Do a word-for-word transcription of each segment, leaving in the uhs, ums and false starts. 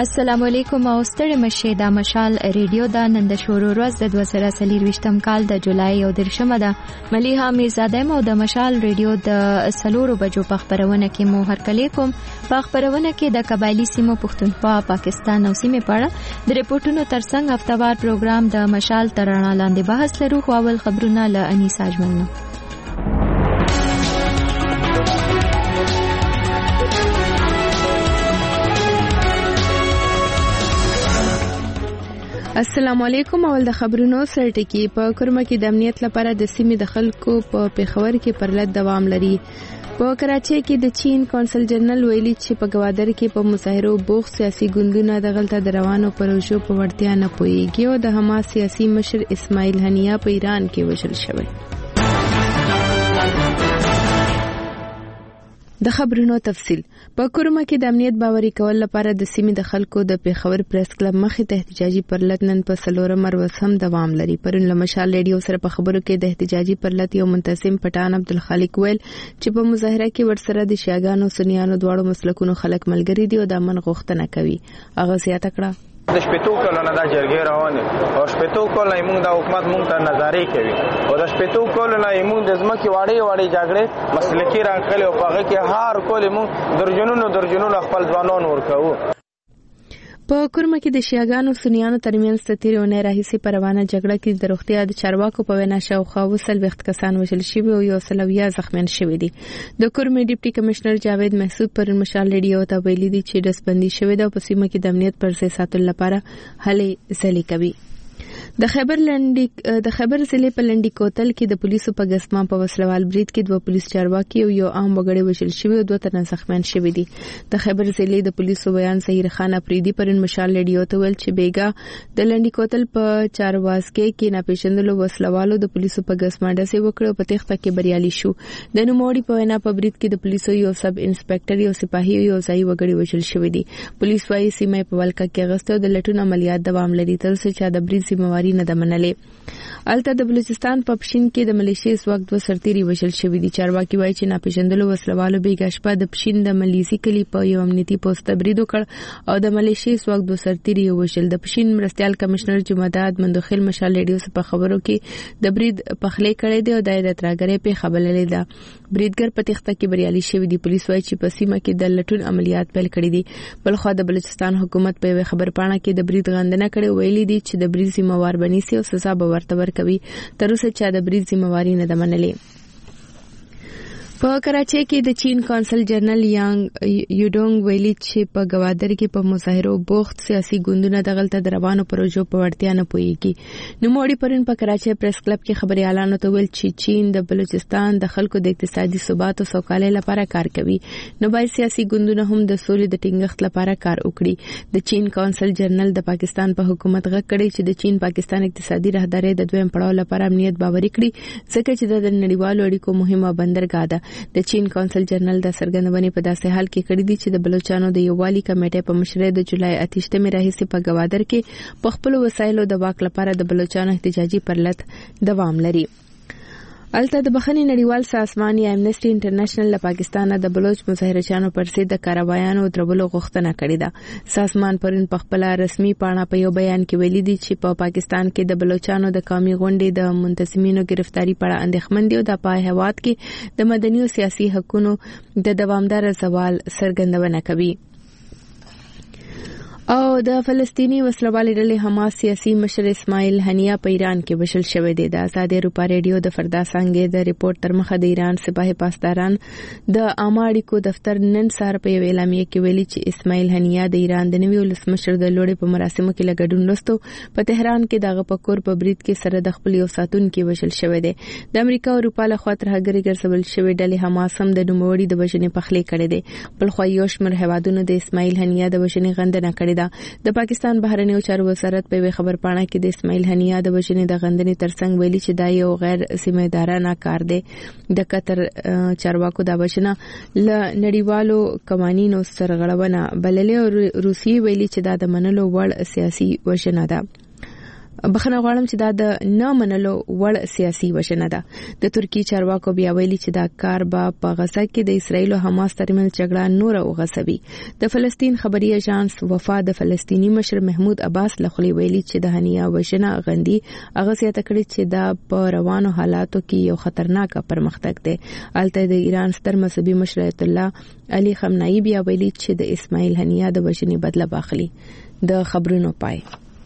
السلام علیکم او ستړي مشه د مشال ریډیو د نن د شورو ورځ د دوه زره څلور کال د جولای او درشمه ده مليحه میرزاده مو د مشال ریډیو د سلورو بجو په خبرونه کې مو هر کلی کوم په خبرونه کې د قبایلی سیمو پښتونخوا پاکستان او سیمه په اړه د ریپورتونو ترڅنګ هفتوار پروګرام د مشال ترانه لاندې بحث لرو خو اول خبرونه له انیسا اجملنو. السلام علیکم. اول د خبرونو سرټکی په کرمه کې د امنیت لپاره د سیمې د خلکو په پیښور کې پرلط دوام لري. په کراچۍ کې د چین کونسل جنرال ویلي چې په ګوادر کې په مظاهرو بوخ سیاسي ګوندونه د غلطه د روانو پروژو په وړتیا نه پوهیږي او د حماس سیاسي مشر اسماعیل هنیه په ایران کې وژل شوی. د خبرونو تفصیل. په کورما کې د امنیت باوري کول لپاره د سیمې د خلکو د پیښور پریس کلب مخې ته احتجاجي پرلط نن په سلورم ورځ هم دوام لري. پرون له مشال ریډیو سره په خبرو کې د احتجاجي پرلط یو منتظم پټان عبدالخالق ویل چې په مظاهره کې ورسره د شیعاګانو سنیانو دواړو مسلکونو خلک ملګري دي او د امن غوښتنه کوي. هغه زیاته کړه د شپېتو کلونو د جرګې روانه او شپېتو کلونو موږ د حکومت موږ ته نظاري کوي او د شپېتو کلونو موږ د ځمکې واړې واړې جګړې مسلکي راغلي او هغه کې هر کول موږ درجنونو درجنونو خپل ځوانان ورکو. په کورما کې د شیعاګانو سنیانو ترمنځ د تیرې اونۍ راهیسې په روانه جګړه کې د روغتیا د چارواکو په وینا شاوخوا اووه څلوېښت کسان وژل شوي او یو سل اویا زخمیان شوي دي. د کورما ډیپټي کمشنر جاوید محسود پر مشال ریډیو ته ویلي دي چې ډسبندي شوې ده او په سیمه کې د امنیت پر ځای ساتلو لپاره هلې ځلې کوي. د خیبر لنډی د خیبر ضلع په لنډی کوتل کې د پولیسو په غسما په وسلوال برید کې دوه پولیس چارواکي او یو عام وګړی وژل شوی او دوه تنه زخمیان شوي دي. د خیبر ضلع د پولیسو بیان سهیر خان افریدي پرن مشال ریډیو ته ویل چې بیګا د لنډی کوتل په چارواسکي کې ناپېژندلو وسلوالو د پولیسو په غسما ډسې وکړه او په تخته کې بریالي شو. د نوموړي په وینا په برید کې د پولیسو یو سب انسپکټر یو سپاهي او یو ځای وګړي وژل شوی دي. پولیس وايي سیمه په ولکه کې غسته د لټون عملیات دوام لري تر څو چې د برید ذمہواری نه ده منلې. الته د بلوچستان په پښین کې د ملیشیا ځواک دوه سرتیري وژل شوي دي. چارواکي وایي چې ناپېژندلو وسلوالو بیګا شپه د پښین د ملیزي کلي په یو امنیتي پوسټ برید وکړ او د ملیشیا ځواک دوه سرتیري وژل. د پښین مرستيال کمشنر جمعداد مندوخیل مشال ریډیو په خبرو کې د برید پخلې کړې دي او د ترګرې په خبرلې ده. بریدګر په تخته کې بریالي شوی دي. پولیس وایي چې په سیمه کې د لټون عملیات پیل کړي دي. بلخو د بلوچستان حکومت په خبر پاڼه کې د برید غندنه کړې ویلي دي چې د برید ذمہوار بنيسي او سزا به ورته ورکوي تر اوسه چې د برید ذمہواری نه ده منلې. په کراچۍ کې د چین کونسل جنرال یانګ یوډونګ ویلي چې په ګوادر کې په مظاهرو بوخت سیاسي ګوندونه د غلطه د روانو پروژو په وړتیا نه پوهیږي. نوموړي پرون په کراچۍ پریس کلب کې خبريالانو ته ویل چې چین د بلوچستان د خلکو د اقتصادي ثبات او سوکالۍ لپاره کار کوي نو باید سیاسي ګوندونه هم د سولې د ټینګښت لپاره کار وکړي. د چین کونسل جنرال د پاکستان په حکومت غږ کړی چې د چین پاکستان اقتصادي راهداري د دویم پړاو لپاره امنیت باوري کړي ځکه چې د نړیوالو اړیکو مهمه بندرګاه ده. د چین کونسل جنرال د سرګندونې په داسې حال کې کړی دي چې د بلوچستانو د یووالي کمیټې په مشرۍ د جولای اتهشتمې راهیسې په ګوادر کې په خپل وسایلو د واک لپاره د بلوچستان احتجاجي پرلط دوام لري. الته د بخښنې نړیوال سازمان یا امنیسټي انټرنیشنل له پاکستانه د بلوچ مظاهرچیانو پر ضد د کاروایانو درولو غوښتنه کړې ده. سازمان پرون په خپل رسمي پاڼه په یو بیان کې ویلي دي چې په پا پاکستان کې د بلوچانو د قومي غونډې د منتظمینو گرفتاری په اړه اندېښمن دي او د پای هواد کې د مدني او سیاسي حقوقو د دوامدار زوال څرګندونه کوي. او د فلسطینی وسلوالې ډلې حماس سیاسي مشر اسماعیل هنیه په ایران کې وژل شوی دی. د آزاد اروپا ریډیو د فردا څنګه د ریپورت تر مخه د ایران سپاه پاسداران د عامه اړیکو دفتر نن سهار په اعلامیه کې ویلي چې اسماعیل هنیه د ایران د نوي ولسمشر د لوړې په مراسمو کې لګډون لستو په تهران کې دغه پکور په برید کې سره د خپل یو ساتون کې وژل شوی دی. د امریکا او اروپا له خوا ترهګري ګرځول شوی ډلې حماس هم د نوموړي د وژنې پخلې کړې دي. بل خو یو شمېر هیوادونو د اسماعیل هنیه د وژنې غندنه کړې ده. د پاکستان بهرنیو چارو وزارت په خبر پاڼه کې د اسماعیل هنیه د وژنې د غندنې ترڅنګ ویلي چې دا یو غیر ذمہ دارانه کار دی. د قطر چارواکو دا وژنه ل نړیوالو قوانینو سرغړونه بللې او روسي ویلي چې دا د منلو وړ سیاسي وژنه ده. بخنه غواړم چې دا د نه منلو وړ سیاسي وجنه ده. د ترکی چارواکو بیا ویلي چې دا کار به په غزه کې د اسرایل او حماس ترمنځ جګړه نور وغځوي. د فلسطین خبري اژانس وفا د فلسطیني مشر محمود عباس لخوا ویلي چې د هنیا وجنه غندي هغه سیاته کړی چې دا په روانو حالاتو کې یو خطرناک پرمختګ دی. البته د ایران ستر مذهبي مشر ایت الله علي خامنه‌ای بیا ویلي چې د اسماعیل هنیا د وجنې بدله باخلي. د خبرونو پای.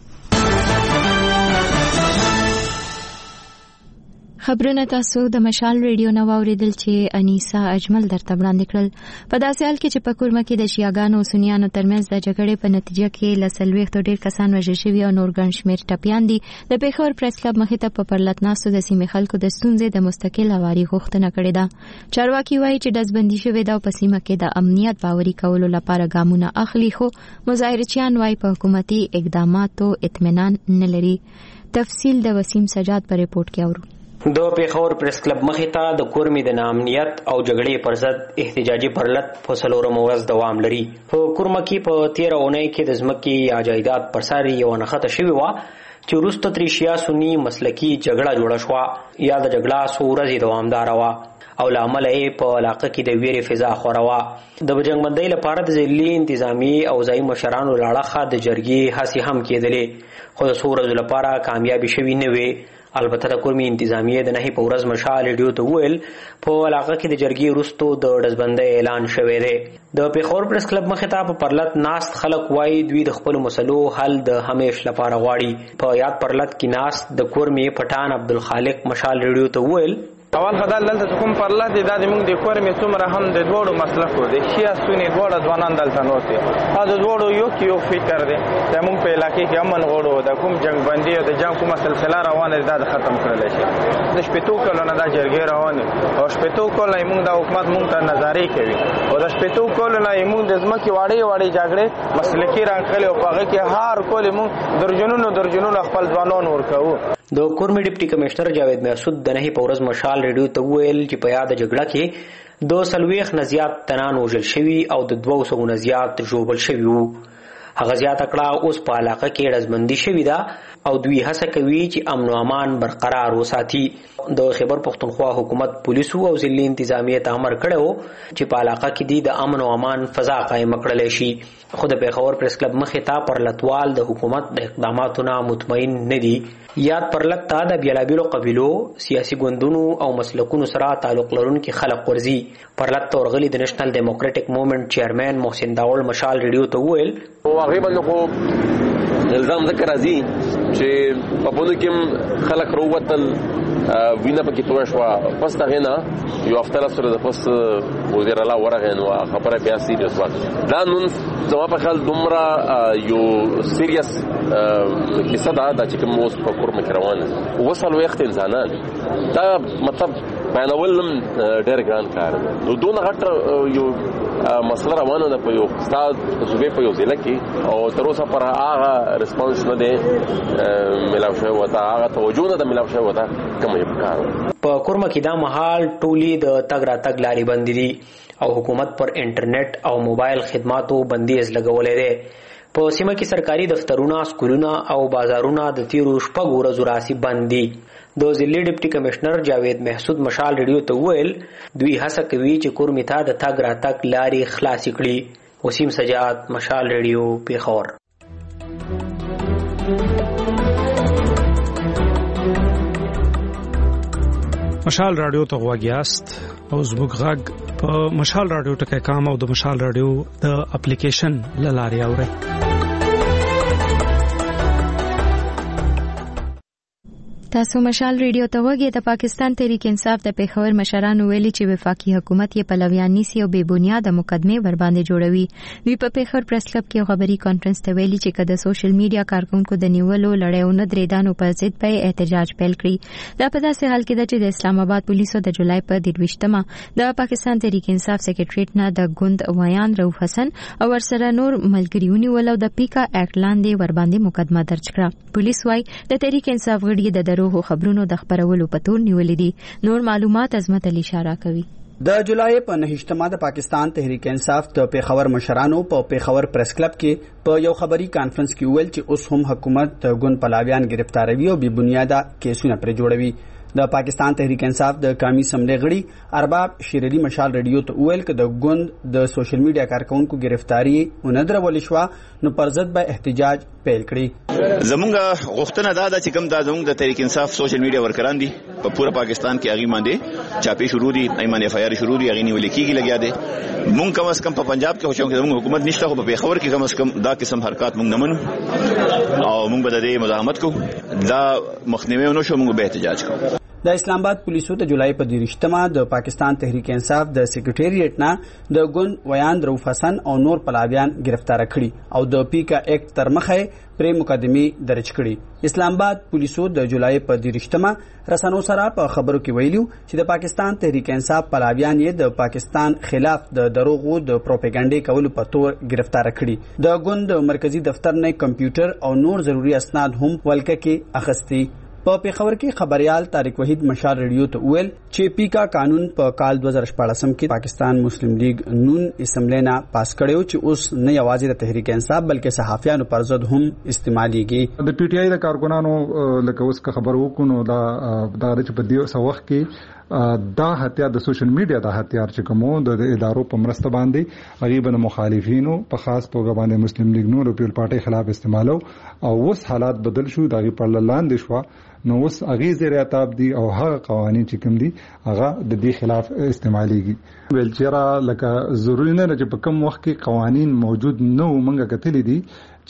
خبرونه تاسو د مشال ریډیو نو اوریدل چې انیسا اجمل درته وړاندې کړل. په داسې حال کې چې په کورمه کې د شیعاګانو او سنیانو ترمنځ د جګړې په نتیجه کې لسلويختو ډیر کسان وژل شوي او نور ګڼ شمېر ټپیان دي. د پیښور پریس کلب مخې ته په پرلط ناستو د سیمې خلکو د ستونزې د مستقل هواري غوښتنه کړې ده. چارواکي وایي چې ډزبندي شوې ده او په سیمه کې د امنیت باوري کولو لپاره ګامونه اخلي، خو مظاهرچیان وایي په حکومتي اقداماتو اطمینان نه لري. تفصیل د وسیم سجاد په ریپورت کې اورو. د پیښور پریس کلب مخې ته د کورمې د ناامنیت او جګړې پر ضد احتجاجي پرلط په څلورم ورځ دوام لري. په کورمه کې په تیره اونۍ کې د ځمکې یا جایداد پر سر یو نښته شوې وه چې وروسته ترې شیعه سني مسلکي جګړه جوړه شوه یا د جګړه څو ورځې دوامداره وه او له امله یې په علاقه کې د ویرې فضا خوره وه. د جنګبندۍ لپاره د ځلي انتظامي او ځایي مشرانو له اړخه د جرګې هڅې هم کېدلې، خو د څو ورځو لپاره کامیابي شوي نه وې. البته د کورمې انتظامیه د نهي په ورځ مشال ریډیو ته وویل په علاقه کې د جرګې وروستو د ډزبندۍ اعلان شوی دی. د پیښور پریس کلب مخې ته په پرلط ناست خلک وایي دوی د خپلو مسلو حل د همیش لپاره غواړي. په یاد پرلط کې ناست د کورمې پټان عبدالخالق مشال ریډیو ته وویل اول خدای دلته کوم پرلط دی دا د موږ د کورمې څومره هم د دوړو مسلکو د شیا سونی دوړه ځوانان دلته نوته دا د دوړو یو کیو فکر دی د موږ په علاقې کې امن غوړو د کوم جنگ بندي او د جنگ کومه سلسله روانه ده د ختم کړل شي. د شپېتو کلونو دا جرګې روانه او شپېتو کلونو موږ د حکومت موږ ته نظاري کوي او د شپېتو کلونو موږ د ځمکې واړې واړې جګړې مسلکي راغلي او هغه کې هر کول موږ درجنونو درجنونو خپل ځوانان ورکو. د کورمې ډیپټي کمشنر جاوید محسود د نهي په ورځ مشال ریډیو ته وویل چې په یاد جګړه کې د څلوېښت نه زیات تنان وژل شوي او د دوه سوو نه زیات ژوبل شوي وو. هغه زیاته کړه اوس په علاقه کې ډزبندي شوې ده او دوی هڅه کوي چې امن او امان برقرار وساتي. د خیبر پښتونخوا حکومت پولیسو او ضلعي انتظامیه ته امر کړی چې په علاقه کې د امن او امان فضا قائم کړلی شي، خو د پیښور پریس کلب مخې ته پرلطوال د حکومت د اقداماتو نه مطمئن نه دي. یاد پرلط ته د بیلابیلو قبیلو، سیاسي ګوندونو او مسلکونو سره تعلق لرونکي خلک ورځي. پرلط ته ورغلي د نېشنل ډیموکراټک موومنټ چیرمن محسن داول مشال ریډیو ته وویل هغې باندې خو الزام ځکه راځي چې په بونو کې خلک راووتل وینه پکې تویه شوه. پس د هغې نه یو هفته سره د پس وزیر الله ورغی نو خبره بیا سیریس وه. دا نن زما په خیال دومره یو سیریس کیسه ده دا چې کوم اوس په کورمه کې روانه ده. اووه څلوېښت انسانان دا مطلب بیانول هم ډېر ګران کار دی. نو دونه غټ یو مسله روانه ده په یو ستا صوبې په یو ضلع کې او تر اوسه پر هغه ریسپانس نه دی میلاو شوی ورته، هغه توجه نه ده میلاو شوی ورته کوم یې پکار و. په کورمه کې دا مهال ټولې د تګ راتګ لارې بندې دي او حکومت پر انټرنیټ او موبایل خدماتو بندیز لګولی دی. په سیمه کې سرکاري دفترونه، سکولونه او بازارونه د تیرو شپږو ورځو راهیسې بند دي. د ضلعي ډیپټي کمشنر جاوید محسود مشال ریډیو ته وویل دوی هڅه کوي چې کورمې ته د تګ راتګ لارې خلاصې کړي. وسیم سجاد، مشال ریډیو، پیښور. مشال رادیو ته غواګیاست او زموږ غږ په مشال رادیو ټکي کام او د مشال رادیو د اپلیکیشن لارې اورئ. تاسو مشال ریډیو ته وګورئ. د پاکستان تحریک انصاف د پیښور مشرانو ویلي چې وفاقي حکومت یې پلویان نیسي او بې بنیاده مقدمه ور باندې جوړوي. دوی په پیښور پریس کلب کې خبري کانفرنس ته ویلي چې کله سوشل میډیا کارکونکو د نیولو لړیو نه درېدانو پر ضد په احتجاج پیل کړی. دا په داسې حال کې ده چې د اسلام آباد پولیسو د جولای په درویشتمه د پاکستان تحریک انصاف سیکریټریټ نه د ګوند ویان رؤف حسن او ورسره نور ملګریونی ولو د پیکا اکټ لاندې ور باندې مقدمه درج کړه. پولیس وايي د تحریک انصاف غړي د دروغو خبرونو د خبرولو په تور نیولې دي. نور معلومات عظمت علي اشاره کوي. د جولای په نهشتمه د پاکستان تحریک انصاف د پیښور مشرانو په پیښور پریس کلب کې په یو خبري کانفرنس کې ویل چې اوس هم حکومت د ګوند پلاویان گرفتاروي او بې بنیاده کیسونه پرې جوړوي. د پاکستان تحریک انصاف د قومي اسمبلی غړي ارباب شیر علي مشال ریډیو ته ویل چې د ګوند د سوشل میډیا کارکونکو گرفتاری وندرول شو نو پر ضد به احتجاج پیل کړي. زمونږ غوښتنه دا ده چې کوم د زمونږ د تحریک انصاف سوشل میډیا ورکران دي په پوره پاکستان کې هغه باندې چاپی شروع دي ایمان اف آی آر شروع دي هغه نیول کېږي لګیا دي. مونږ کوم اس کم په پنجاب کې هوښیار کې زمونږ حکومت نشته خو په پیښور کې کوم اس کم دا قسم حرکت مونږ نه منو او مونږ به د دې مزاحمت کوو. دا مخنیوي نو شو مونږ به احتجاج کوو. د اسلام آباد پولیسو د جولای په دیرشتمه د پاکستان تحریک انصاف د سیکریټریټ نه د ګوند ویان روف حسن او نور پلاویان گرفتار کړي او د پیکا ایکټ تر مخه پرې مقدمه درج کړي. اسلام آباد پولیسو د جولای په دیرشتمه رسنو سره په خبرو کې ویلو چې د پاکستان تحریک انصاف پلاویان یې د پاکستان خلاف د دروغو د پروپاګاندا کولو په تور گرفتار کړي. د ګوند مرکزی دفتر نه کمپیوټر او نور ضروري اسناد هم ولکه کې اخستي. په پیښور کې خبريال طارق وحید مشال ریډیو ته ویل چې پیکا قانون په کال دو ہزار شپږ کې پاکستان مسلم لیگ نون اسمبلی نه پاس کړو چې اوس نه یوازې د تحریک انصاف بلکې صحافیانو پر ضد هم استعماليږي. د پی ټی آی د کارکونانو لکه اوس خبر وکړو دا د چې په دیو سوخ کې دا هتیار د سوشل میډیا د هتیار چې کومو د ادارو په مرسته باندې غریبانو مخالفینو په خاص توګه باندې مسلم لیگ نور او پیپل پارټي خلاف استعمالو او اوس حالات بدل شو دغه پر لاندې شو نو اوس هغه زیر عتاب دي او هغه قوانين چې کوم دي هغه د دې خلاف استعماليږي. ویل چیرې لکه ضروري نه چې په کوم وخت کې قوانين موجود نو مونږه کتلې دي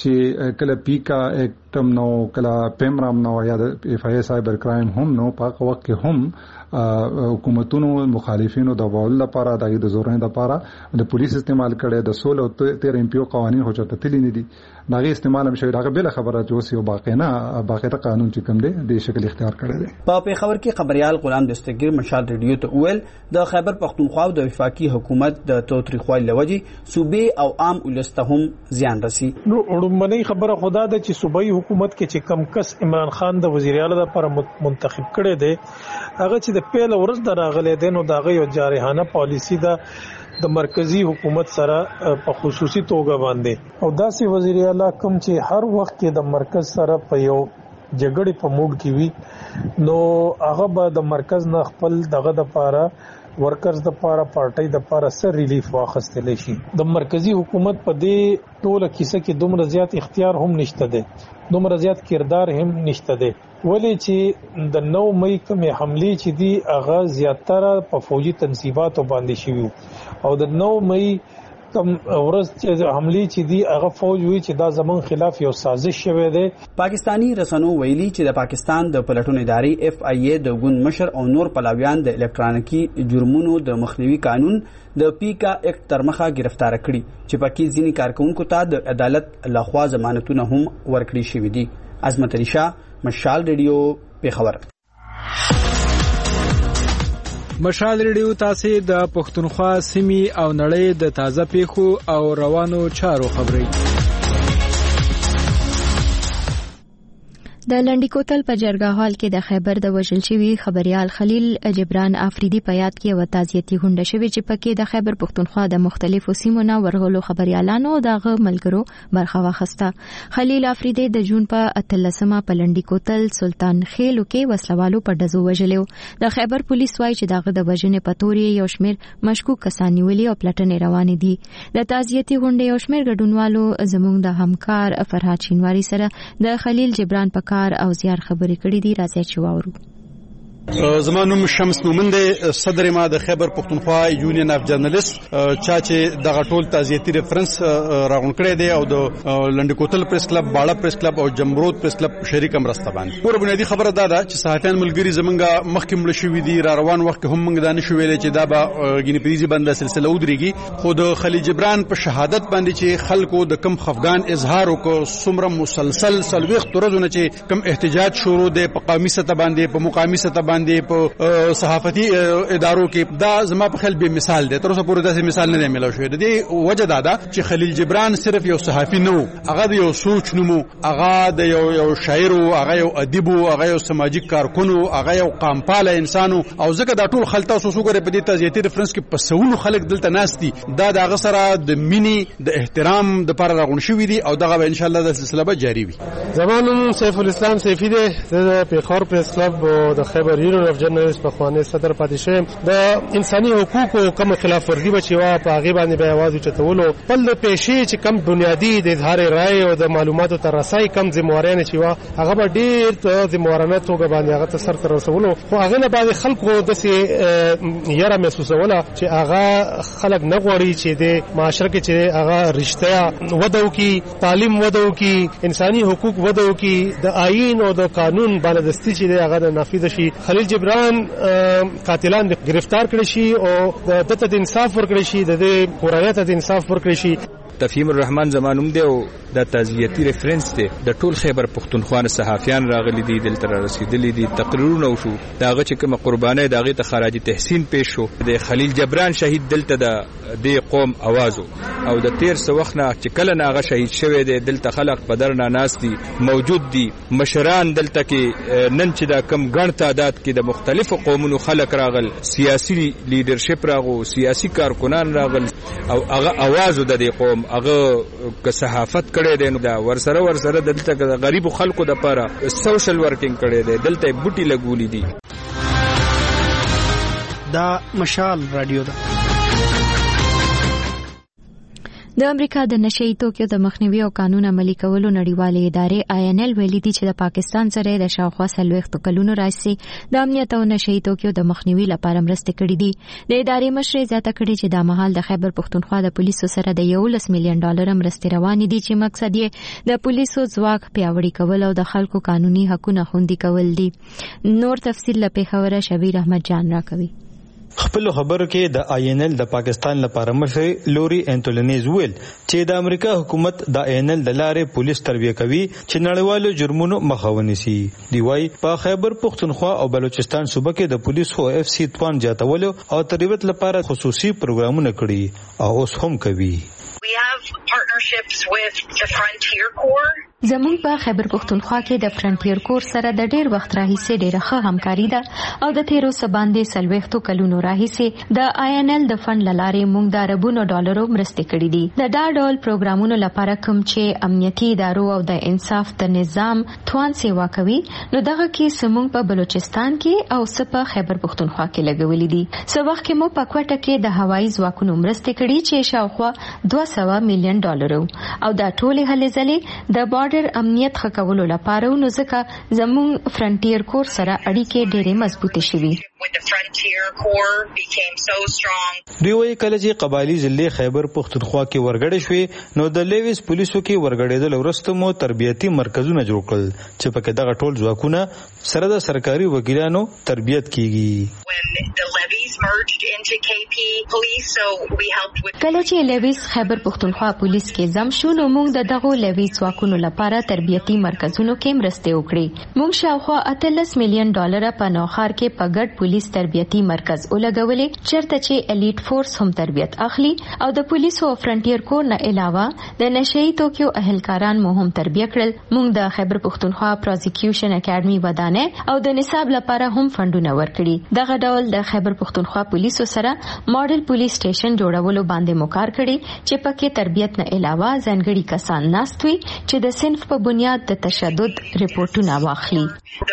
چې کله پیکا ایکټم نو کله پیمرام نو یا د اف آی سایبر کرایم هم نو په وخت کې هم حکومتونو مخالفینو د وول لپاره د زورین لپاره د پولیس استعمال کړي د سول او تیر ام پی او قوانين هو چته تللی نه دي دغه استعمال هم شوی دغه بل خبره چې اوس یو باقینا باقیته قانون چې کوم دی د شکل اختیار کړی دی. په پیښور کې خبريال غلام دستگیر مشال ریډیو ته ویل د خیبر پختونخوا او د وفاقي حکومت د توتریخوالي لوجي صوبې او عام ولسته هم زیان رسی. نو وړاندې خبره خدا ده چې صوبایي حکومت کې چې کم کس عمران خان د وزیر اعلی لپاره منتخب کړي دی هغه چې د پیل ورځ دراغله دي نو داغه یو جارحانه پالیسی ده د مرکزی حکومت سره په خصوصي توګه باندې او داسې وزیر اعلی کوم چې هر وخت کې د مرکز سره په یو جګړې په موډ کې وي نو هغه به د مرکز نه خپل دغه د پاره ورکرز د پاره پارټي د پاره سر ریلیف واخستل شي. د مرکزی حکومت په دې ټوله کیسه کې دومره زیات اختیار هم نشته دی دومره زیات کردار هم نشته دی ولې چې د نو مئی کومه حمله چې دی هغه زیاتره په فوجي تنصیباتو باندې شوی او د نو مئی کوم ورځ چې حمله چې دی هغه فوج وی چې دا زمون خلاف یو سازش شوی دی. پاکستانی رسنو ویلي چې د پاکستان د پلټون ادارې اف آی ای د ګوند مشر او نور پلاویان د الکترونیکی جرمونو د مخنیوي قانون د پیکا ایکټ تر مخه گرفتار کړي چې پکې ځینی کارکونکو ته د عدالت لخوا ضمانتونه هم ورکړي شوې دي. عظمت علي شاه مشال ریډیو پیښور. مشال ریډیو تاسو د پښتونخوا سیمې او نړۍ د تازه پیښو او روانو چارو خبري د لنډی کوتل په جرګه هال کې د خیبر د وژل شوی خبريال خلیل جبران افریدي په یاد کې و تعزیتي غونډه شوې چې پکې د خیبر پښتونخوا د مختلفو سیمو نه ورغلو خبريالانو دغه ملګرو برخه واخسته. خلیل افریدي د جون په اتلسمه په لنډی کوتل سلطان خیلو کې وسلوالو په دزو وژلو. د خیبر پولیس وايي چې دغه د وژنې په تورې یو شمېر مشکوک کسان نیولي او پلټنې روانې دي. د تعزیتي غونډې یو شمېر ګډونوالو زموږ د همکار فرهاد شینواری سره د خلیل جبران په او زیار خبرې کړې دي راځي چې واورو. زمانوم شمس مومند صدر ما د خیبر پختونخوا یونین اف جرنالست چا چې دغه ټول تعزیتي ریفرنس راغون کړی دی او د لنډ کوتل پریس کلب باړه پریس کلب او جمرود پریس کلب شریک مرسته باندې پوره بنیادی خبره دا ده چې صحافیان ملګری زمونږه مخکې مړ شوې دي را روان وخت هم موږ دا نشو ویلې چې دا به غینی پریزي باندې سلسله ودرېږي خو د خلیل جبران په شهادت باندې چې خلکو د کم خفغان اظهار وکړ سمره مسلسل سلويخ ترونه چې کم احتجاج شروع دی په قومي سطح باندې په مقامي سطح باندې په صحافتي ادارو کې دا زما په خیال به مثال دی. تر اوسه پورې داسې مثال نه دی ملو شوی. د دې وجه دا ده چې خلیل جبران صرف یو صحافي نه و، هغه د یو سوچ نومو، هغه د یو یو شاعر او هغه یو ادیب او هغه یو سماجی کارکون او هغه یو قامپاله انسان او ځکه دا ټول خلطه سوسو غره په دې تازیتی ریفرنس کې پسونو خلک دلته ناشتي. دا د هغه سره د مینی د احترام د پر راغون شوی دي او دغه ان شاء الله د سلسله به جاری وي. زمانم سیف الاسلام سیفی دی د پیښور پریس کلب او د خیبر یونین اف جرنالست په خوانې صدر پاتې شوم. د انساني حقوقو کوم خلاف ورزي بچوا په هغه باندې به आवाज چتولو بل د پېښې چې کم بنیادی د اظهار رائے او د معلوماتو تر رسای کم ذمہوارانه چې وا هغه به ډیر ته ذمہوارانه توګه باندې هغه تر تر رسولو خو هغه نه باندې خلکو د سي یاره محسوسوله چې هغه خلک نه غوړي چې د معاشره کې چې هغه رښتیا ودو کی تعلیم ودو کی انساني حقوق ودو کی د آئین او د قانون بالادستی چې هغه نافذ شي. خلیل جبران قاتلان گرفتار کړي شي او د دته د انصاف ورکړي شي، د قرانیت د انصاف ورکړي شي. تفهیم الرحمن زمانوم دی او د تعزیتی ریفرنس دی د ټول خیبر پختونخوا صحافیان راغلي دي دلته رسیدلي دي تقریرونه وشو داغه چې کوم قربانای داغه ته خراج تحسین پیښ شو. د خلیل جبران شهید دلته د د قوم اوازو او د تیر څو وخت نه چې کله ناغه شهید شوی دی دلته خلک په درنا ناس دي موجود دي مشران دلته کې نن چې دا کم ګڼ تعداد کې د مختلفو قومونو خلک راغل سیاسي لیډرشپ راغو سیاسي کارکونان راغل او هغه اوازو د دې قوم هغه که صحافت کړي دي نو دا ورسره ورسره دلته غریب خلکو د لپاره سوشل ورکینګ کړي دي دلته بوټي لګولې دي. دا مشال رادیو ده. د امریکا د نشئی توکیو د مخنیوي او قانون عملي کولو نړیوالې ادارې آی ان ایل ویلي دي چې د پاکستان سره د شاوخوا څلوېښت کلونو راځي د امنیت او نشئی توکیو د مخنیوي لپاره مرسته کړې دي. د ادارې مشر زیاته کړې چې د مهال د خیبر پختونخوا د پولیسو سره د یولس میلیون ډالر مرستې روانې دي چې مقصد یې د پولیسو ځواک پیاوړي کول او د خلکو قانوني حقوقونه خوندي کول دي. نور تفصیل له پیښوره شبیر احمد جان راکوي. خپل خبرو کې د آی ان ایل د پاکستان لپاره مشر لوري انټولینیز ویل چې د امریکا حکومت د آی ان ایل د لارې پولیس تربیه کوي چې نړیوالو جرمونو مخه ونیسي. دی وايي په خیبر پختونخوا او بلوچستان صوبه کې د پولیسو اف سی توان جاتولو او تربیت لپاره خصوصي پروګرامونه کړي او اوس هم کوي. We have partnerships with the Frontier Corps. زموږ په خیبر پختونخوا کې د فرنټیر کور سره د ډیر وخت راهیسې ډیره ښه همکاري ده او د تیرو سباندې سلويختو کلونو راهیسې د آی ان ایل د فند لارې موږ د اربونو ډالرو مرستې کړې دي. د دا ډول پروګرامونو لپاره کوم چې امنیتي ادارو او د انصاف د نظام توان سیوا کوي نو دغه کې سمون په بلوچستان کې او سپه خیبر پختونخوا کې لګولې دي. څو وخت کې مو په کوټه کې د هوایي ځواکونو مرستې کړې چې شاوخوا دوه سوه میلیون ډالرو او دا ټولې هلې ځلې د بارډر امنیت ښه کولو لپاره نو ځکه زموږ فرنټیر کور سره اړیکې ډېرې مضبوطې شوي. دوی وایي کله چې قبایلی ضلع خیبر پختونخوا کې ورګړې شوې نو د لیویس پولیسو کې ورګړېدل وروسته مو تربیتي مرکزونه جوړ کړل چې پکې دغه ټول ځواکونه سره د سرکاري وکیلانو تربیت کیږي. کله چې لیویس خیبر پختونخوا پولیس کې زم شو نو موږ د دغو لیویس ځواکونو لپاره تربیتي مرکزونو کې مرستې وکړې. موږ شاوخوا اتلس میلیون ډالر په نوخار کې په ګډ پولیس تربیتي مرکز ولګولې چرته چې الیټ فورس هم تربیت اخلي او د پولیسو او فرنټیر کور نه علاوه د نشئی توکیو اهلکاران مو هم تربیه کړل. موږ د خیبر پختونخوا پروزیکیوشن اکیډمي ودانه او د نصاب لپاره هم فندونه ورکړي. دغه ډول د خیبر پختونخوا پولیسو سره ماډل پولیس سټیشن جوړولو باندې مکار کړي چې پکې تربیت نه علاوه ځانګړي کسان ناست وي چې د صنف په بنیاد د تشدد ریپورتونه واخلي.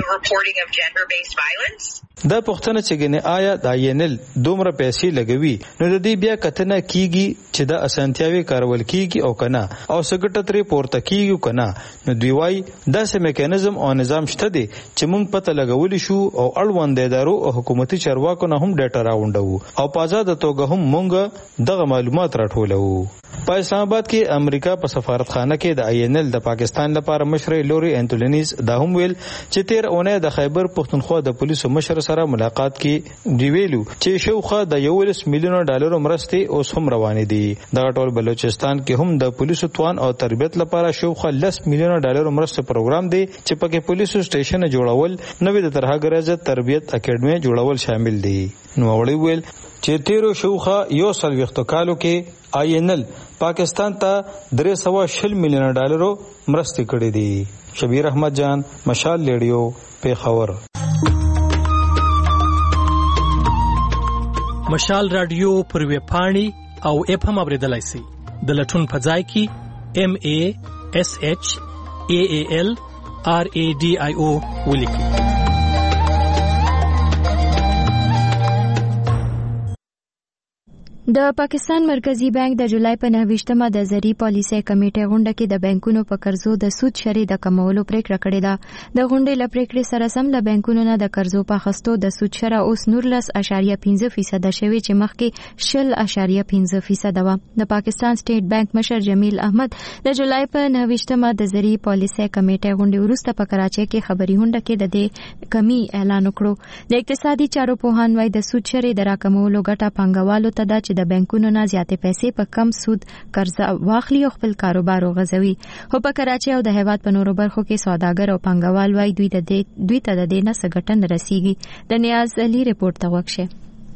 دا پښتنه چې ګنې آیا د آی ان ایل دومره پیسې لګوي نو د دې بیا کتنه کیږي چې د اسانتیاوي کارول کیږي او کنه او سګټه ترې پورته کیږي کنه. نو دوی وايي دا سم میکانیزم او نظام شته دي چې موږ پته لګولې شو او اړوند ادارو او حکومتي چارواکو نه هم ډاټا راوندو او په آزاد توګه هم موږ دغه معلومات راټولو. په اسلام آباد کې امریکا په سفارتخانه کې د آی ان ایل د پاکستان لپاره مشر لوري انټولینیز دا هم ویل چې تیر اونۍ د خیبر پښتونخوا د پولیسو مشر سره ملاقات کې دی ویلو چې شوخه د یو میلیون ډالر مرستې اوس هم روانې دي. دغه ټول بلوچستان کې هم د پولیسو توان او تربیت لپاره شوخه لس میلیون ډالر مرستې پروګرام دی چې پکې پولیسو سټیشن جوړول، نوې د ترهګرزه تربیت اکیډمي جوړول شامل دي. نو وړي ویل چې تیرو شوخه یو سل وختو کالو کې آی ان ایل پاکستان ته درې سوه شل میلیون ډالرو مرستې کړې دي. شبیر احمد جان، مشال ریډیو، پیښور. مشال رادیو پر ویب پاڼې او اپ هم اوریدلای شئ. د لټون په ځای کې ایم ای ایس ایچ ای ای ایل آر ای ډي آی او ولیکئ. د پاکستان مرکزی بانک د جولای په نهه د زری پالیسي کمیټې غونډه کې د بانکونو په قرضو د سود شرې د کمولو پریکړه کړې ده. د غونډې له پریکړې سره سم له بانکونو نه د قرضو په اخیستو د سود شره اوس نولس اعشاریه پنځه فیصد شوې چې مخکې شل اعشاریه پنځه فیصد وه. د پاکستان سټیټ بانک مشر جمیل احمد د جولای په نهه د زری پالیسي کمیټې غونډې وروسته په کراچۍ کې خبري غونډه کې د دې کمی اعلان وکړو. د اقتصادي چارو پوهان وايي د سود شرې د راکمولو ګټه پانګوالو ته ده چې د بانکونو نه زیاتې پیسې په کم سود قرض واخلي او خپل کاروبار وغځوي. خو په کراچۍ او د هیواد په نورو برخو کې سوداګر او پانګوال وايي دوی د دوی ته د دې نه څه ګټه نه رسیږي. د نیاز علي رپورټ ته وکشه.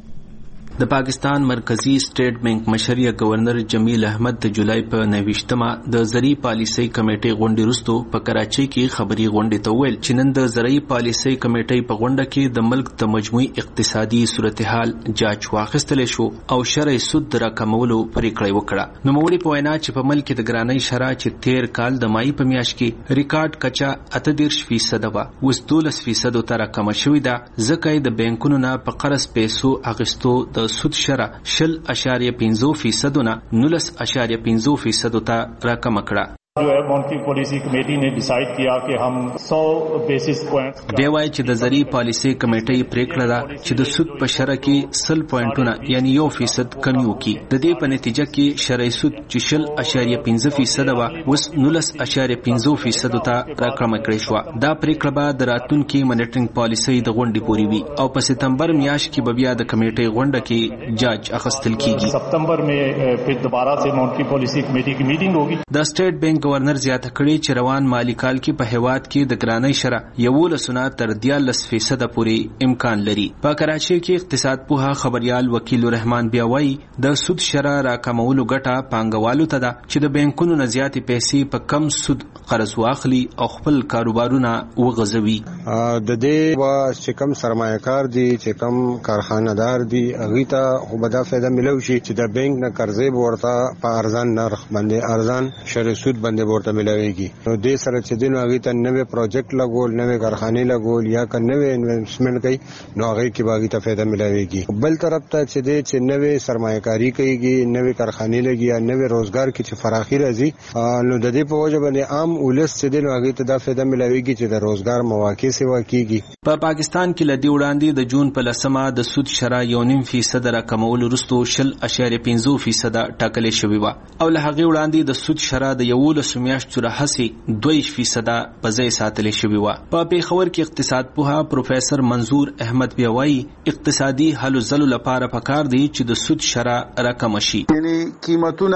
د پاکستان مرکزی سټیټ بانک مشر گورنر جمیل احمد د جولای په نوښتمه د زرعي پالیسي کمیټې غونډې وروسته په کراچۍ کې خبري غونډې ته ویل چې نن د زرعي پالیسي کمیټې په غونډه کې د ملک د مجموعي اقتصادي صورتحال جاج واخیستل شو او شرعي سود د راکمولو پریکړه وکړه. نو موري په وینا چې په ملک د ګرانۍ شرح چې تیر کال د مای په میاشت کې ریکارډ کچا اته دېرش فیصد و اوس دولس فیصد ته راکم شوې ده، ځکه د بانکونو نه په قرض پیسو اخیستو د سود شرح شل اشاریه پنځه فیصدونه نولس اشاریه پنځه فیصد ته راکم کړه. جو ہے مونٹری پالیسی کمیٹی نے ڈیسائیڈ کیا کہ ہم سو بیسس پوائنٹس دی وای چې د زری پالیسی کمیټې پریکړه ده چې د سود په شرح کې سل پوینټونه یعنی یو فیصد کمی وکړي. د دې په نتیجه کې شرعي سود چې شل اشاریه پنځه فیصد و اوس نولس اشاریه پنځه فیصد ته راکم کړی شو. دا پریکړه به د راتلونکي مانیټرینګ پالیسی د غونډې پورې وي او په سپتمبر میاشت کې به بیا د کمیټې غونډه کې جاج اخیستل کیږي. سپتمبر میں پھر دوبارہ سے مونٹری پالیسی کمیٹی کی میټینګ ہوگی. د سټیټ بانک گورنر زیاته کړي چې روان مالی کال کې په هیواد کې د ګرانۍ شرح یولس نه تر دیارلس فیصد پورې امکان لري. په کراچۍ کې اقتصاد پوها خبريال وکیل الرحمن بیا وایي د سود شرح راکمولو ګټه پانګوالو ته ده چې د بانکونو نه زیاتې پیسې په کم سود قرض واخلي او خپل کاروبارونه وغځوي. د دې وا چې کم سرمایه‌کار دي چې کم کارخانه‌دار دي هغه ته خو به دا فائدہ ملو شي چې د بانک نه قرضې ورته په ارزان نرخ باندې ارزان شرعي سود باندې ورته ملويږي. نو دې سره چې دین هغه ته نوې پروجیکټ لګول، نوې کارخانه لګول یا ک نوې انویسټمنټ کوي نو هغه کې باغی ته فائدہ ملويږي. بل طرف ته چې دې چې نوې سرمایه‌کاری کوي، نوې کارخانه لګي یا نوې روزګار کې چې فراخي راځي نو د دې په وجه باندې عام ولس چې دین هغه ته دا فائدہ ملويږي چې د روزګار مواقع سیوا کیږي. په پاکستان کې لدی وړاندې د جون په لسمه د سود شرح یو نیم فیصد راکمول وروسته شل اشاریه پنځه فیصد ټاکل شوی و او له هغه وړاندې د سود شرح د یولس میاشتو راهسي دوه فیصد په ځای ساتل شوی و. په پیښور کې اقتصاد پوها پروفیسور منظور احمد بیاوی اقتصادي حل زلو لپاره پکار دی چې د سود شرح راکم شي. یعنی قیمتونه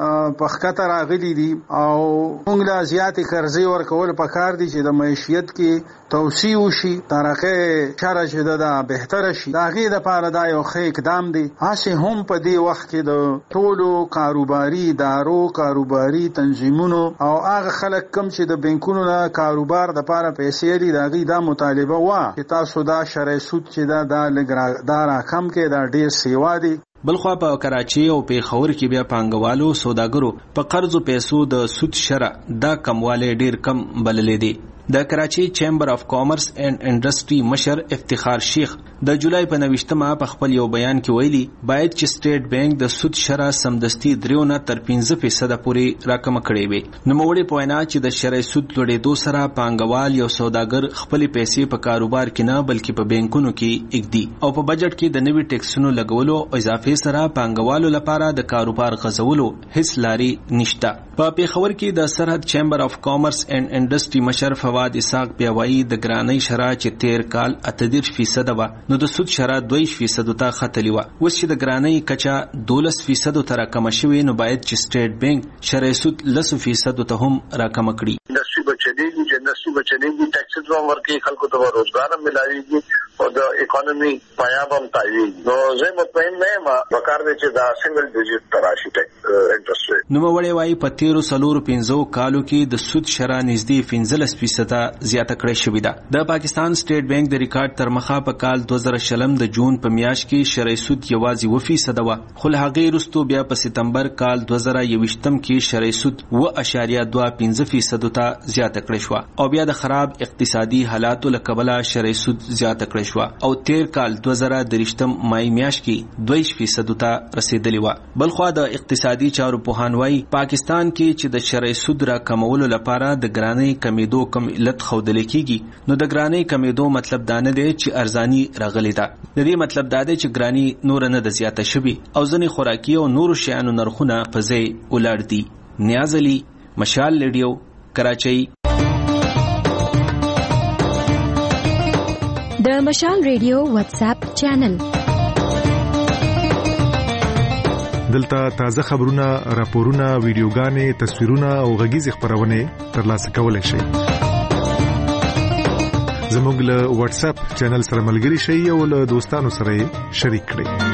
په خطر راغلي دي او موږ لا زیاتې قرضې ورکول پکار دي چې د معیشت کې توسيع وشي، ترقه شرع چې دا بهتر شي. دا غي د پاره دا یو ښه اقدام دی. هڅه هم په دې وخت کې د ټولو کاروباري ادارو، کاروباري تنظیمونو او هغه خلک کم چې د بانکونو نه کاروبار د پاره پیسې لري دا غي دا مطالبه وا چې تاسو دا شرعي سود چې دا د لګرا کم کې دا ډیر سیوا دي. بلخوا په کراچۍ او پیښور کې بیا پانګوالو سوداګرو په قرضو پیسو د سود شرح دا کمواله ډیر کم بللې دي. د کراچي چیمبر اف کامرس اینڈ انډستری مشر افتخار شیخ د جولای په نوښتمه په خپل یو بیان کې ویلي باید چې سټیټ بانک د سود شرح سمدستي دریونه تر پنځه فیصد پورې راکم کړي وي. نوموړي په وینا چې د شرعي سود لوړېدو سره پانګوال یو سوداګر خپل پیسې په کاروبار کې نه بلکې په بانکونو کې اګدي او په بجټ کې د نوي ټیکسونو لګولو او اضافي سره پانګوالو لپاره د کاروبار غځولو هیڅ لاري نشته. په پیښور کې د سرحد چیمبر اف کامرس اینڈ انډستری مشر فواد اسحاق پیوایی د ګرانۍ شرح چې تیر کال اتدیر فیصد و نو د سود شرح دوه فیصد ته ختلی و. اوس چې د ګرانۍ کچا دولس فیصد ته راکم شوی نو باید چې سټیټ بانک شرعي سود لس فیصد ته هم راکم کړي. انډستری بچېږي چې انډستری بچېږي ټیکسز هم ورکړي خلکو ته روزګار هم ملایږي او د اکانومي پایاب هم تایي. نو زه مطمئن نه یم وکړ دې چې دا سنگل ډیجیټ تراشي ټیکس انټرست ریټ. نو وړي وايي په تیرو سلور پنځو کالو کې د سود شرح نږدې پنځلس فیصد زیاته کړې شوې ده. د پاکستان سټیټ بانک د ریکارډ تر مخه په کال دوه زره شلم د جون په میاشت کې شرعي سود یوازې و فیصد و خو له هغې وروسته بیا په سپتمبر کال دوه زره یوویشتم کې شرعي سود و اشاریه دوه پنځه فیصد ته زیاته کړې شو او بیا د خراب اقتصادي حالاتو له کبله شرعي سود زیاته کړې شو او تیر کال دوه زره درشتم مای میاشت کې دوه فیصد ته رسیدلی و. بلخو د اقتصادي چارو پوهان وايي پاکستان کې چې د شرعي سود را کمولو لپاره د ګرانۍ کمیدو کم علت ښودل کیږي نو د ګرانۍ کمیدو مطلب دا نه دی چې ارزانی راغلی ده. د دې مطلب دا دی چې ګرانی نور نه د زیاته شوي او ځینې خوراکي او نورو شیانو نرخونه په ځای ولاړ دي. نیاز علي، مشال ریډیو، کراچۍ. د مشال ریډیو واتس اپ چینل دلته تازه خبرونه، راپورونه، ویډیوګانې، تصویرونه او غږیز خبرونه ترلاسه کولای شئ. زموږ له واتس اپ چینل سره ملګري شئ او له دوستانو سره شریک کړئ.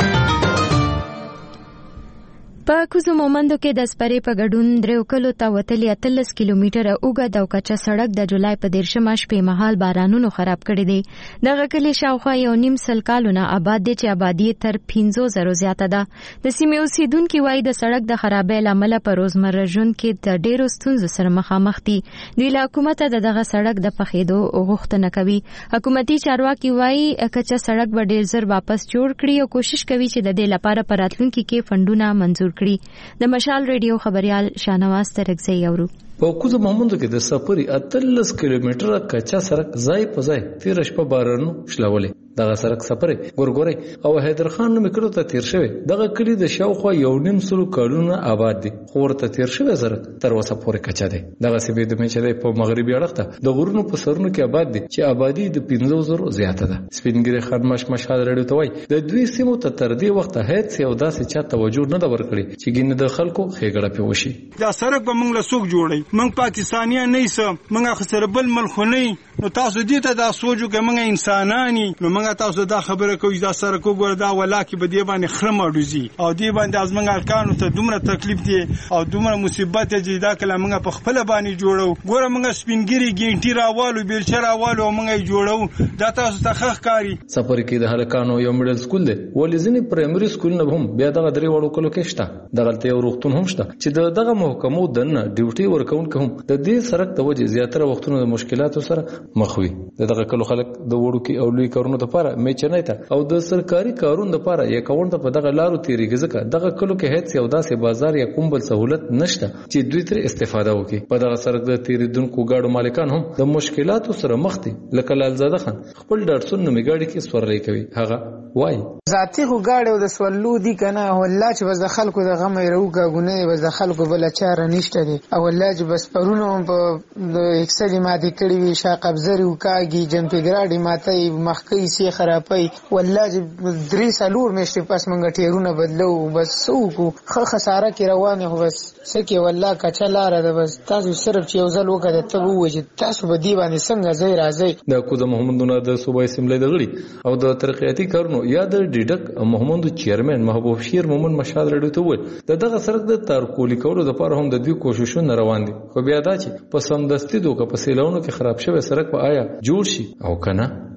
په کوزو مومندو کې د سپری په ګډون درو کلو ته وتلی اتلس کیلومتره اوږد او کچا سړک د جولای په دیرشمه شپې مهال بارانونو خراب کړی دی. دغه کلی شاوخوا یو نیم سل کالونه آباد دی چې آبادی تر پنځو زرو زیاته ده. د سیمې اوسیدونکو وایي د سړک د خرابۍ له امله په روزمره ژوند کې د ډیرو ستونزو سره مخامخ دي. دوی له حکومت د دغه سړک د پخېدو غوښتنه کوي. حکومتي چارواکي وایي کچا سړک به ډیر زر واپس جوړ کړي او کوشش کوي چې د دې لپاره په راتلونکي کې فندونه منظور کړي. د مشال ریډیو خبريال شانواز ترغزي یورو په کوزو مومندو کې د سفري اتلس کیلومتره کچا سړک ځای په ځای تیر شپه بارانو شلولې. دغه سړک سفري ګورګوري او حیدر خان نوم کړو ته تیر شوی. دغه کلی د شاوخوا یو نیم سلو کالونه آباد دي خو ورته تیر شوی سړک تر اوسه پورې کچا دی. دغه سیمې د میچلې په مغربي اړخ ته د غرونو په سرونو کې آباد دي چې آبادی د پنځو زرو زیاته ده. سپینګری خان مش مشال رډو ته وای د دوی سیمو ته تر دې وخت هیڅ یو داسې چا توجه نه دا ورکړي چې ګینه د خلکو خېګړه په وشي. دا سړک به موږ له سوق جوړي موږ پاکستانیان نه سم موږ خسر بل ملک نه نو تاسو دې ته دا سوچو کې موږ انسانانی نو موږ تاسو دا خبره کوي دا سره کو ګور دا ولاکه به دی باندې خرم اډوزي او دی باندې از موږ الکانو ته دومره تکلیف دی او دومره مصیبت دی دا کله موږ په خپل باندې جوړو ګور موږ سپینګری ګینټی راوالو بیلچر راوالو موږ جوړو دا تاسو ته خخ کاری. سفر کې د هلکانو یو میډل سکول دی ولې پرایمري سکول نه هم بیا دغه درې وړو کلو کې شته. دغه ته یو روغتون هم شته چې دغه محکمو دنه ډیوټي ورکون کوم د دې سړک د وجې زیاتره وختونو د مشکلاتو سره مخ وي. دغه کلو خلک د وړو کې او لوی کارونو لپاره میچنای ته او د سرکاري کارونو لپاره یا کاونټ په دغه لارو تیریږي ځکه دغه کلو کې هیڅ یو داسې بازار یا کوم بل سہولت نشته چې دوی تر استفاده وکړي. په دغه سړک د تیریدونکو گاډو مالکان هم د مشکلاتو سره مخ دي. لکه لالزاده خان خپل ډاټسون نومي گاډي کې سورلې کوي. هغه وای ذاتی خو گاډي د سولو دي کنه والله چې بس د خلکو د غم یروګه غونه بس د خلکو بل چاره نشته دي او والله چې بس پرونو په د اکسلی ماده کړي وي شا قبضري وکاږي جنپګراډي ماته مخکې سي خرابای والله چې درې سالور مشته پس منګ ټیرونه بدلو بس سوکو خه خساره کې روانه هو بس سکه والله کچلاره ده بس تاسو صرف چې یو ځل وکړه ته ووجه تاسو به دی باندې څنګه ځای راځي. د کوزه محمدونه د صوبای سیملې د غړي او د ترقیاتي کارونو یا د ډیډک محمد چیرمن محبوب شیر مومن مشال رډو ته وویل د دغه سړک د تارکولي کولو لپاره هم د دوی کوششونه روان دي خو بیا دا چې په سمدستي دوه په سیلونو کې خراب شوی سړک په آیا جوړ شي او کنه.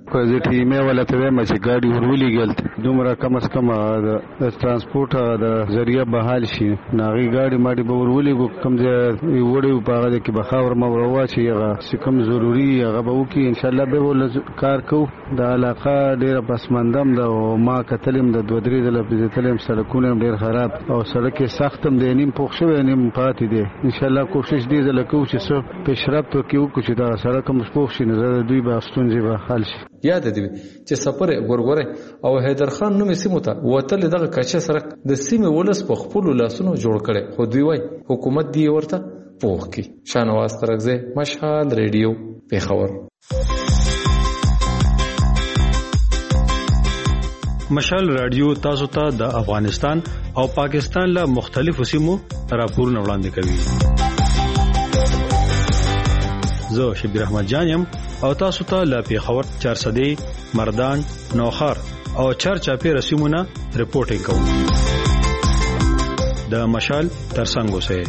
په دې ټیمه ولته وایم چې ګاډي ورولې ګلت دومره کم از کم د ترانسپورت د ذریعہ بحال شي ناغي ګاډي ماډي به ورولې کوم ځای وړي په هغه کې بخاور موروا چې هغه کوم ضروری هغه به وکي ان شاء الله به ول کار کو د علاقه ډیره پسمندم د ما کتلم د دوه درې د لپاره سړکونه ډیر خراب او سړک سختم دی نیم پوښ شوی نیم پاتې دی ان شاء الله کوشش دی زلکو چې څه پیشرفت وکړو چې دا سړک هم پوښ شي نه دوی به ستونزې به حل شي یاد دی چې سفر ګورګوره او حیدر خان نومي سیمه ته وتل دغه کچه سړک د سیمه ولس په خپل لاسونو جوړ کړي خو دوی وای حکومت دی ورته پوښ کی شانواز ترغزه مشال ریډیو پیښور. مشال رادیو تاسو ته د افغانستان او پاکستان له مختلفو سیمو راپورونه وړاندې کوي. زه شبیر احمد جانم او تاسو ته له پیښور چارسدی مردان نوخار او چرچاپی رسمونه رپورټینګ کوم. د مشال ترڅنګ اوسئ.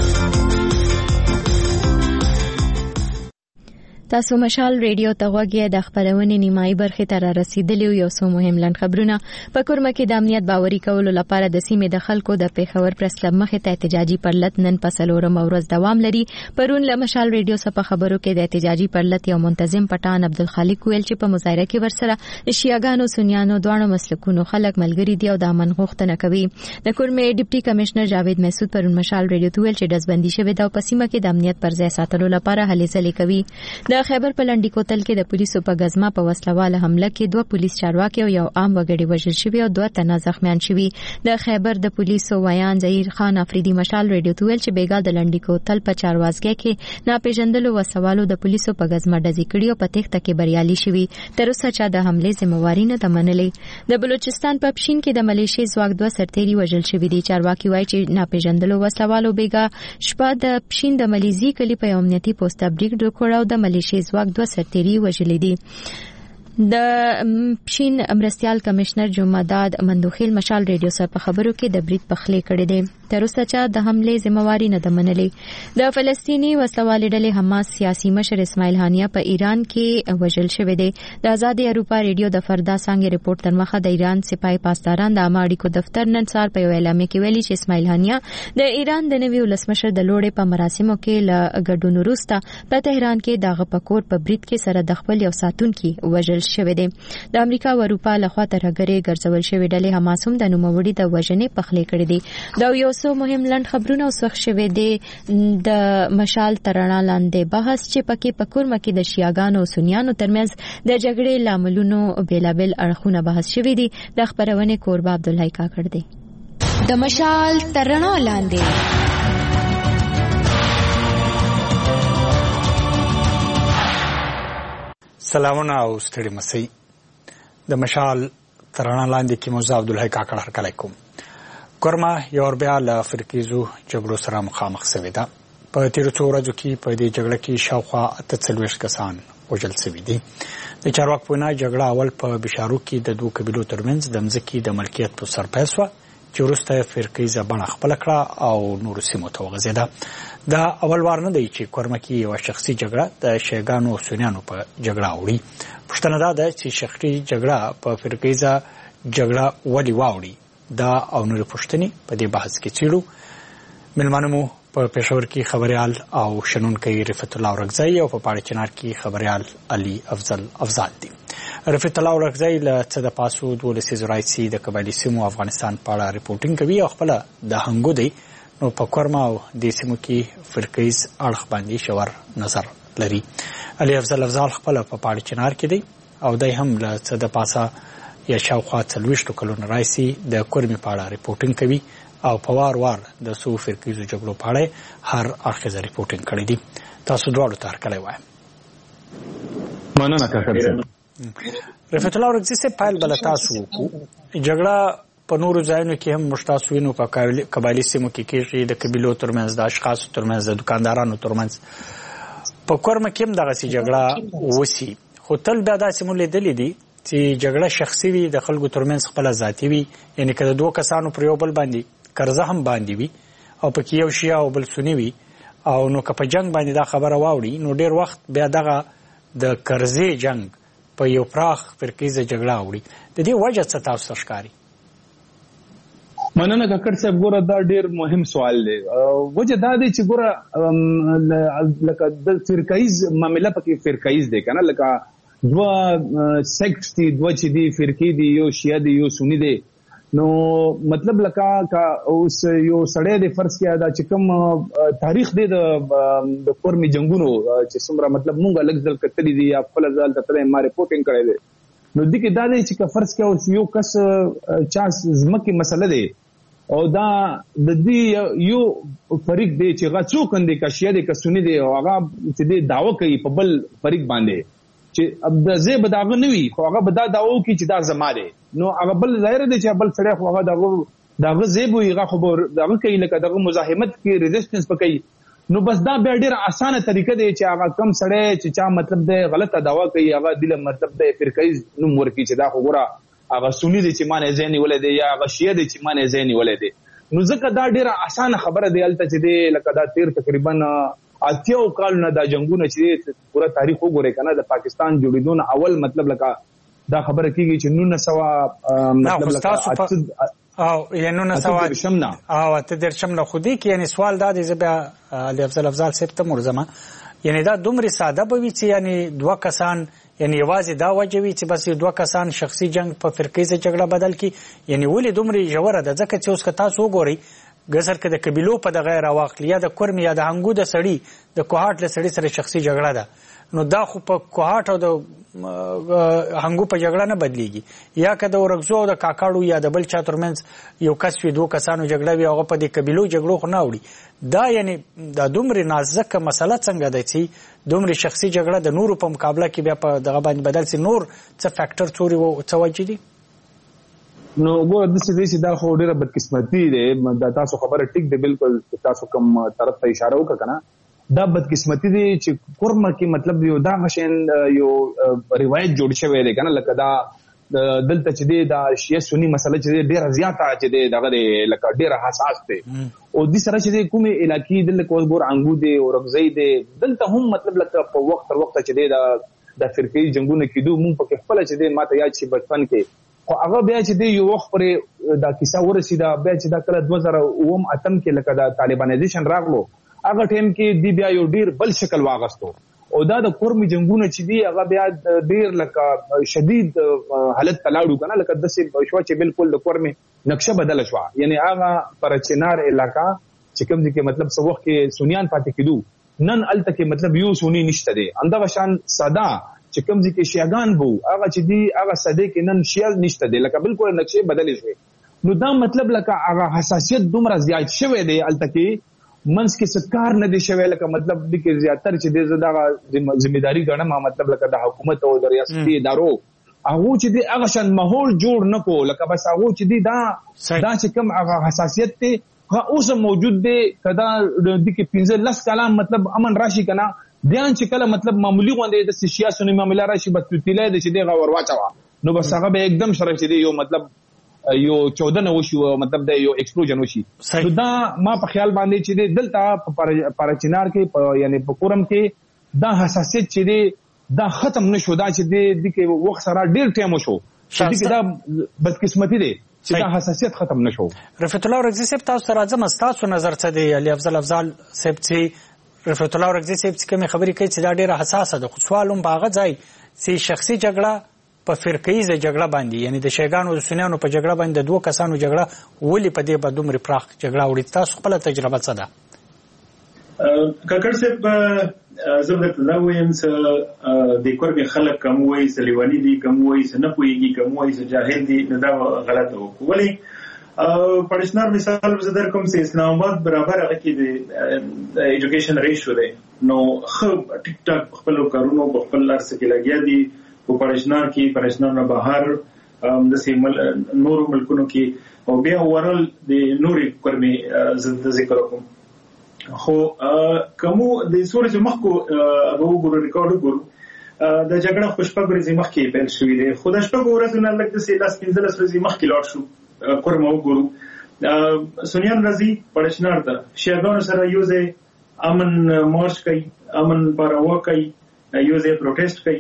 تاسو مشال ریډیو ته غوږی د خبرونې نیمایي برخه ته را رسیدلی یو څو مهم لن خبرونه په کورمه کې د امنیت باوري کولو لپاره د سیمې د خلکو د پیښور پریس کلب مخې ته احتجاجي پرلط نن په څلورم ورځ دوام لري. پرون له مشال ریډیو څخه خبرو کې د احتجاجي پرلط یو منتظم پټان عبدالخالق ویل چې په مظاهره کې ورسره شیعاګانو سنیانو دواړو مسلکونو خلک ملګری دي او د امن غوښتنه کوي. د کورمه ډیپټي کمشنر جاوید مسعود پرون مشال ریډیو ته ویل چې دزبندي شوی د پسیمه کې د امنیت پر ځای ساتلو لپاره هلې ځلې کوي. د خیبر په لنډی کوتل کې د پولیسو په غزما په وسلواله حمله کې دوه پولیس چارواکي او یو عام وګړي وژل شوي او دوه تنه زخمیان شوي. د خیبر د پولیسو ویان ظهیر خان افریدي مشال ریډیو ته ویل چې بیګا د لنډی کوتل په چاروازګه کې ناپېژندلو وسوالو د پولیسو په غزما ډزې کړې او په تخته کې بریالي شوي. تر اوسه چا د حمله ذمہواری نه ده منلې. د بلوچستان په پښین کې د ملیشي ځواک دوه سرتیري وژل شوي دي. چارواکي وایي چې ناپېژندلو وسوالو بیګا شپه د پښین د ملیزي کلی په امنیتي پوسټ ابریک ډکوړاو د ملیشي ځواک دوه سرتیري وژلي دي. د پښین امرستیال کمشنر جمعداد مندوخیل مشال ریډیو سره په خبرو کې د برید پخلې کړې دي. تر اوسه چا د حمله ذمہواری نه ده منلې. د فلسطینی وسلوالې ډلې حماس سیاسي مشر اسماعیل هانیه په ایران کې وژل شوی دی. د آزادي اروپا ریډیو د فردا څنګه رپورت تر مخه د ایران سپای پاسداران د اماړیکو دفتر نن سهار په یو اعلامیه کې ویلي چې اسماعیل هانیه د ایران د نوي ولسمشر د لوړې په مراسمو کې له ګډون وروسته په تهران کې د غپکور په برید کې سره د خپل یو ساتونکي وژل شوی دی. د امریکا او اروپا لخوا ترهګرې ګرځول شوی ډلې حماس هم د نوموړي د وژنې پخلې کړې دي. دا یو څو مهم لند خبرونه اوسخ شوی دي د مشال ترڼا لاندې بحث چې پکې په کورمه کې د شیعاګانو او سنیانو ترمنځ د جګړې لاملونو بیلابل اړخونه بحث شوی دي. د خبرونه کوربه عبدالحی کاکړ دی. د مشال ترڼا لاندې سلامونه او ستړي مسئ. د مشال ترڼا لاندې کې موزه عبدالحی کاکړ هرکلی کوم. کورما یو بیا له افریقیزو جګړو سره مخامخ شوې ده. په تیرو څو ورځو کې په دې جګړه کې شاوخوا اته څلوېښت کسان وژل شوي دي. د چارواکو په وینا جګړه اول په بشارو کې د دوو قبیلو ترمنځ د مځکې د ملکیت په سر پیل شوه چې وروسته یې فرقیزه بڼه خپله کړه او نورو سیمو ته وغځېده. دا اول وار نه دی چې کورمه کې یوه شخصي جګړه د شیعاګانو او سنیانو په جګړه اوړي. پوښتنه دا ده چې شخصي جګړه په فرقیزه جګړه ولې واوړي. دا او نورې پوښتنې په دې بحث کې څېړو. مېلمانه مو په پېښور کې خبریال او شنونکی رفیت الله اورکزی او په پاړه چنار کې خبریال علي افضل افضال دي. رفیت الله اورکزی له څه د پاسو دوه لسیزو راهیسې د قبایلي سیمو افغانستان په اړه رپورټینګ کوي او خپله د هنګو دی نو په کورما او دې سیمو کې فرقیز اړخ باندې ژور نظر لري. علي افضل افضال خپله په پاړه چنار کې دی او دی هم له څه د پاسه یا شاوخوا څلوېښتو کلونو راهیسې د کورمې په اړه رپورټینګ کوي او په وار وار د څو فرقیزو جګړو په اړه هر اړخیزه رپورټینګ کړی دی. تاسو دواړو ته هرکلی وایم. مننه کاکړ صاحب. رفیت الله اورکزي صاحب پیل به له تاسو وکړو. جګړه په نورو ځایونو کې هم موږ تاسو وینو په قبایلي سیمو کې کېږي د قبیلو ترمنځ د اشخاصو ترمنځ د دوکاندارانو ترمنځ. په کورمه کې هم دغسې جګړه وسي خو تل بیا داسې مو لیدلي دي چې جګړه شخصي وي د خلکو ترمنځ خپله ذاتي وي یعنې که د دوه کسانو پر یو بل باندې قرضه هم باندې وي او پکې یو شیعه او بل سني وي او نو که په جنګ باندې دا خبره واوړي نو ډېر وخت بیا دغه د قرضې جنګ په یو پراخ فرقیزه جګړه اوړي. د دې وجه څه تاسو ښکاري؟ مننه کاکړ صاحب. ګوره دا ډیر مهم سوال دی. وجه دا دی چې ګوره لکه د فرقایز معامله پکې فرقایز دی کنه، لکه دوه سیکټس دي، دوه چې دي فرقې دي، یو شیعه دي یو سنی دی. نو مطلب لکه اوس یو سړی د فرض کې دا چې کوم تاریخ دی د قرمي جنگونو چې څومره مطلب مونږ لږ ځل کتلې دي یا خپل ځل ته ما ریپورټینګ کړی دی. نو د کې دا دی چې فرض کې اوس یو کس چا ځمکې مسله دی او دا د دې یو فریق دی چې هغه څوک اندي کا شیعه دی کا سنی دی او هغه چې دی داوا کوي په بل فریق باندې چې اب د زه بداغه نوي خو هغه بدا داو کوي چې دا زما دی. نو هغه بل ظاهر دی چې بل سړی خو هغه دغه دغه زیبو هغه خو دغه کوي لکه دغه مزاحمت کې ریزिस्टنس پکې. نو بس دا به ډیره اسانه طریقه دی چې هغه کم سړی چې چا مطلب دی غلطه داوا کوي هغه دله مطلب دی فرقایز نوم ورکی چې دا خو ګوره هغه سنی دی چې مانه زینی ولې دی یا هغه شیعه دی چې مانه زینی ولې دی. نو ځکه دا ډیره اسانه خبره دی الته چې دی لکه دا تیر تقریبا اتیاو کالونه دا جنگونه چې پورا تاریخ وګورئ کنه د پاکستان جوړیدون اول مطلب لکه دا خبره کیږي چې نو نسوا مطلب لکه او یعنی نو سوا شمنا او ته در شمنا خودي کې یعنی سوال دا دی زبا علي افضل افضل سپته مرزمه یعنی دا دومره ساده بوي چې یعنی دوه کسان یعنی یوازې دا وجوي چې بس دوه کسان شخصي جنگ په فرقیزه جګړه بدل کی یعنی ولې دومره جوړه ده ځکه چې اوس که تاسو وګورئ ګسر کې د قبيلو په د غیر واقعي یا د کورم یا د هنګو د سړی د کوهاټ له سړی سره شخصي جګړه ده. نو دا خو په کوهاټ او د هنګو په جګړه نه بدليږي یا که د ورغزو او د کاکاړو یا د بل چا ترمنځ یو کس وي دوه کسانو جګړه وي هغه په د قبيلو جګړو خو نه وړي. دا یعنی دا دومره نازکه مسله څنګه ده چې دومره شخصي جګړه د نورو په مقابله کې بیا په دغه باندې بدل سي نور څه فیکټر څوري او څه وجې دي؟ نو ګوره د څه دي دا خو ډیره بدقسمتي ده. دا تاسو خبره ټیک ده بالکل تاسو کوم طرف ته اشاره وکړه کنه. دا بدقسمتي دي چې کورمه کې مطلب یو دا غشن یو روایت جوړ شوی دی کنه لکه دا دلته چې دی دا شیعه سنی مسله چې ډیره زیاته چې دی دغه لکه ډیره حساس دی او د سره چې کومه علاقې دلته کوز ګور انګو دی او رغزي دی دلته هم مطلب لکه په وخت تر وخت چې دی دا د فرقې جنگونه کېدو مونږ په خپل چې دی ماته یاد شي بچپن کې خو هغه بیا چې دی یو وخت پر دا کیسه ورسیده بیا چې دا کله دوه زره اووه اتم کې لکه دا طالبانایزیشن راغلو هغه ټیم کې دی بیا یو ډیر بل شکل واغستو او دا د کورمي جنگونه چې دی هغه بیا ډیر لکه شدید حالت تلاړو کنه لکه د څه شو چې بالکل د کورمي نقشه بدل شو یعنی هغه پر چنار علاقہ چې کوم دي کې مطلب څو وخت کې سنیان پاتې کېدو نن الته کې مطلب یو سونی نشته دی انده شان ساده چې کوم دي کې شیعاګان وو هغه چې دی هغه ساده کې نن شیعه نشته دی لکه بالکل نقشه بدل شوی نو دا مطلب لکه هغه حساسیت دومره زیات شوی دی الته کې منس کې ستکار نه دی شوی لکه مطلب د کې زیاتره چې د زړه ځمېداري غنه ما مطلب لکه د حکومت او د ریاستي ادارو هغه چې د هغه شان ماحول جوړ نکو لکه بس هغه چې دی دا دا چې کوم هغه حساسیت ته هغه اوس موجود دی کدا د کې پنځه لس کلام مطلب امن راشي کنه ځان چې کله مطلب معمولی غونډه د سیاسي معاملې راشي بس تلای د چې دی غور واچوا نو بس هغه به एकदम شرط چې دی یو مطلب یو چودہ نو شو مطلب د یو ایکسپلوژن وشي دا ما په خیال باندې چې دلته پر چنار کې یعنی په کورم کې دا حساسیت چې دی دا ختم نشو دا چې دی د کې وخت سره ډیر ټیم وشو چې دا بدقسمتي دی چې دا حساسیت ختم نشو. رفعت الله رغزي صاحب تاسو سره ځم تاسو نظر څه دی علي افضل افضل صاحب چې رفعت الله رغزي صاحب چې کوم خبرې کوي چې دا ډیره حساسه ده خو سوالوم باغه ځای چې شخصي جګړه په فرقیزه جګړه باندې یعنی د شیګانو او سنیانو په جګړه باندې د دوه کسانو جګړه ولې په دې باندې دومره پراخ جګړه وړي تاسو خپل تجربه څه ده؟ کاکړ صاحب زبرت نو ویم چې د کوربي خلک کوم وایي سلیوانی دي کوم وایي نه پويږي کوم وایي جاهل دي دا غلطه وکړي ولی پرشنار مثال زدر کوم چې اسلام آباد برابر هغه کې د ایجوکیشن ریشو دی نو خو ټیک ټاک خپل کارونو په خپل لار څخه لګیا دي په پرشنار کې پرشنار نه بهر د سیمل نور ملکونو کې او بیا ورل د نوري کورمي ذکر کوم خو کومو د سورې مخکو هغه وګورو ریکارډ وګورو د جګړه خوشپګ ورځې مخکې پیل شوې ده خو د شپږ ورځې نه لږ د سیلاس پنځلس ورځې مخکې لاړ شو کورم وګورو سونیان رضی پرشنار ده شیعاګانو سره یو ځای امن مارچ کوي امن پاروا کوي یو ځای پروټیسټ کوي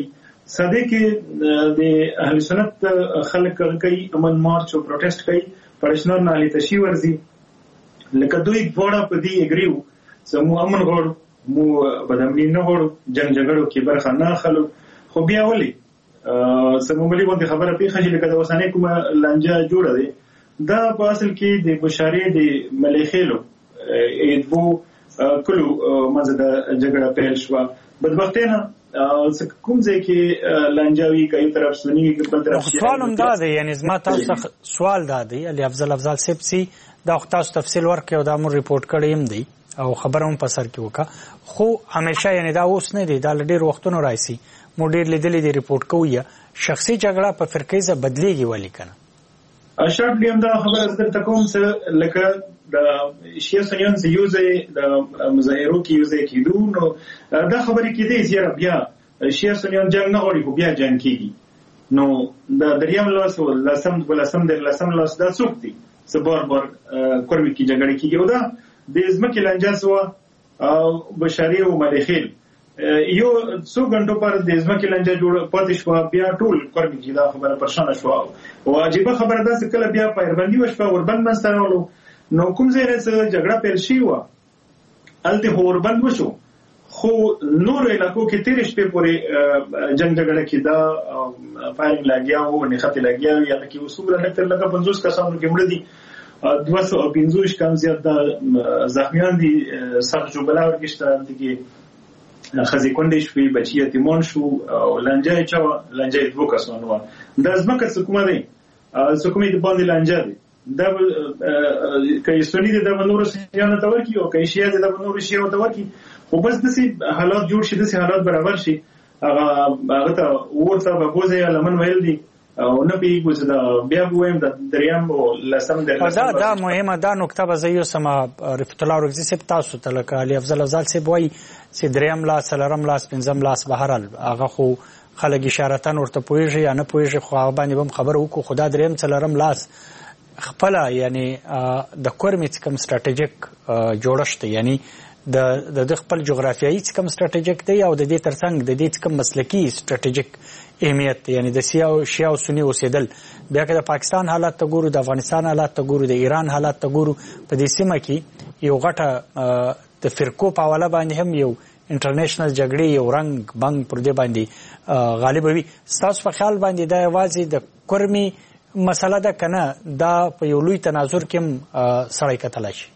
ساده کې د اهل سنت خلک کوي امن مارچ او پروټیسټ کوي پرشنور نه لته شي ورزي لکه دوی وړه په دې اګریو سمو امن غوړ مو بدامنی نه غوړ جنگ جګړو کې برخه نه خلو خو بیا ولي سمو ملي باندې خبره پیښه چې لکه د وسانه کومه لانجه جوړه ده دا په اصل کې د بشاري د مليخيلو ادبو کلو مزه د جګړه پیل شو بدبختانه کوم ځای کې لانجاوي کوي طرف سني په طرف سوال هم دا دی یعنی زما تاسو سوال دا دی علي افضل افضل سپسي دا تاسو تفصیل ورکړو دا مو ریپورت کړی هم دی او خبرم په سر کې وکا خو همیشه یعنی دا اوس نه دی دا ډېر وختونو راځي مو ډېر لیدلې دی ریپورت کوي شخصي جګړه په فرقې ځ بدلېږي ولي کنه اشرف لیم دا خبره در تکوم څه لکه د شیعه سنیان زیوزه د مظاهرو کې یوزه کېدو نو دا خبرې کې دي چې بیا شیعه سنیان جنگ نه غوړي خو بیا جنگ کېږي نو د دریم لاس او لسم ولسم د لسم لاس دا څوک دي سبار بار کورمي کې جګړه کېږي او دا د ځمکې لانجه سو او بشاري او مليخيل یو څو غنټو پر د ځمکې لانجه جوړ پاتې شو بیا ټول کورمي کې دا خبره پرشانه شو او عجیب خبره ده چې کله بیا پایربندي وشو وربند مستانولو نو کوم ځای نه جګړه پیل شي و الته هوربند وشو خو نور علاقو کې تیر شپې پورې جنگ جګړه کې دا فایرنګ لاګیا و نه خطر لاګیا یا کې وسوله نه تر لکه پنځوس کسانو کې مړ دي دوه سوه پنځوس کم زیات د زخمیان دي سر جوبلا ورګشته دغه خزي کونډې شوې بچی یتیمان شو او لانجه چا لانجه دوه کسانو د ځمکه حکومت دی حکومت باندې لانجه دی دا کای سنی د نور سیانه تور کی او کای شیعه د نور شیعه تور کی خو بس دسي حالات جوړ شي دسي حالات برابر شي هغه هغه ته ورته به بوزي لمن ویل دي او نه پیږي چې دا بیا وایم د دریم او لسم د دا دا مهمه دا نقطه به زیو سما رفت الله ورغزي سپ تاسو ته لکه علي افضل افضل سپ وای چې دریم لا سلرم لاس پنځم لاس بهرال هغه خو خلک اشارتن ورته پويږي یا نه پويږي خو هغه باندې هم خبر وکړو خدا دریم سلرم لاس خپل یعنی د کورمي کوم سټریټیجیک جوړښت یعنی د د خپل جغرافیایي کوم سټریټیجیک دی او د دې ترڅنګ د دې کوم مسلکی سټریټیجیک اهمیت یعنی د سیاو شیاو سنی اوسېدل بیا که د پاکستان حالات ته ګورو د افغانستان حالات ته ګورو د ایران حالات ته ګورو په دې سیمه کې یو غټه د فرقو په حواله باندې هم یو انټرنیشنل جګړې یو رنګ بنګ پر دې باندې غالب وي تاسو په خیال باندې دا یوازې د کورمي مسله ده کنه دا په یو لوی تناظر کې سړی کتلای شي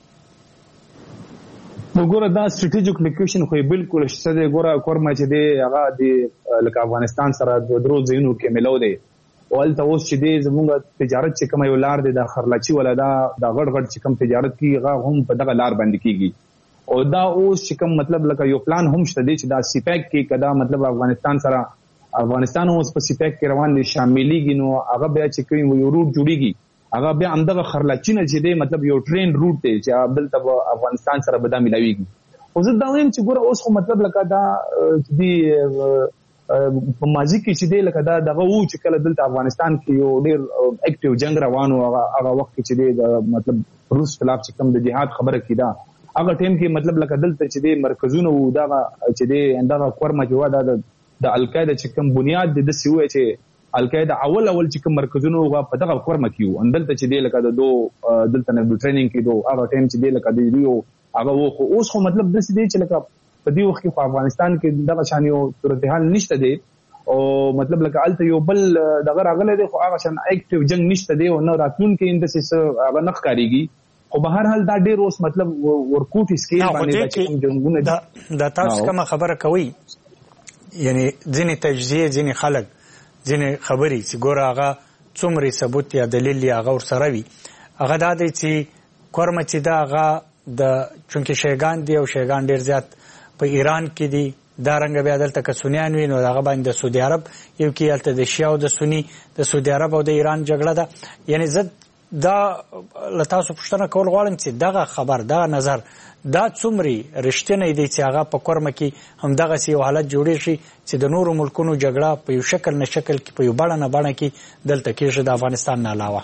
وګوره دا سټریټیجیک لوکیشن خو بالکل شته دی ګوره کورما چې دی هغه د لکه افغانستان سره د درو ځینو کې ملو دی او الته اوس چې دی زموږ تجارت چې کوم یو لار دی د خرلاچي ولا دا د غړ غړ چې کوم تجارت کی هغه هم په دغه لار باندې کیږي او دا اوس چې کوم مطلب لکه یو پلان هم شته دی چې دا سیپیک کې کدا مطلب افغانستان سره افغانستان اوس په سیپیک کې روان دي شاملېږي نو هغه بیا چې کوم یو روټ جوړیږي هغه بیا همدغه خرلاچي نه چې دی مطلب یو ټرین روټ دی چې دلته افغانستان سره به دا ملاویږي خو زه دا وایم چې ګوره اوس خو مطلب لکه دا چې دی په ماضي کې چې دی لکه دا دغه وو چې کله دلته افغانستان کې یو ډېر اکټیو جنگ روان و هغه وخت کې چې دی مطلب روس خلاف چې کوم د جهاد خبره کیده هغه ټیم کې مطلب لکه دلته چې دی مرکزونه وو دا چې دی اندغه کورما کې و دا د القاعده چې کوم بنیاد د سوي چې القاعده اول اول چې کوم مرکزونه وو په دغه کورما کې وو اندلته چې دی لکه د دو دلته نه ټریننګ کې دو هغه ټیم چې دی لکه د یو هغه وو خو اوس خو مطلب د دې چې لکه په دې وخت کې په افغانستان کې دغه شان یو صورتحال نشته دی او مطلب لکه الته یو بل دغه راغله دی خو هغه شان اکټیو جنگ نشته دی او نه راتلون کې اندسه هغه نخ کاریږي خو به هر حال دا ډیر اوس مطلب ورکوټ اسکیل باندې چې جنگونه دا د تاسو کوم خبره کوي یعنی ځینې تجزیه ځینې خلک ځینې خبري چې ګوره هغه څومره ثبوت یا دلیل یا هغه ورسره وي هغه دا دی چې کورمه چې دا هغه د چونکې شیګان دی او شیګان ډیر زیات په ایران کې دي دا رنګ بیا دلته که سنیان وي نو هغه باندې د سعودي عرب یو کې هلته د شیعه او د سني د سعودي عرب او د ایران جګړه ده یعنی زه دا له تاسو پوښتنه کول غواړم چې دغه خبر دغه نظر دا څومره رښتینی دی چې هغه په کورمه کې همدغسې یو حالت جوړی شي چې د نورو ملکونو جګړه په یو شکل نه شکل کې په یو بڼه نه بڼه کې دلته کېږي د افغانستان نه علاوه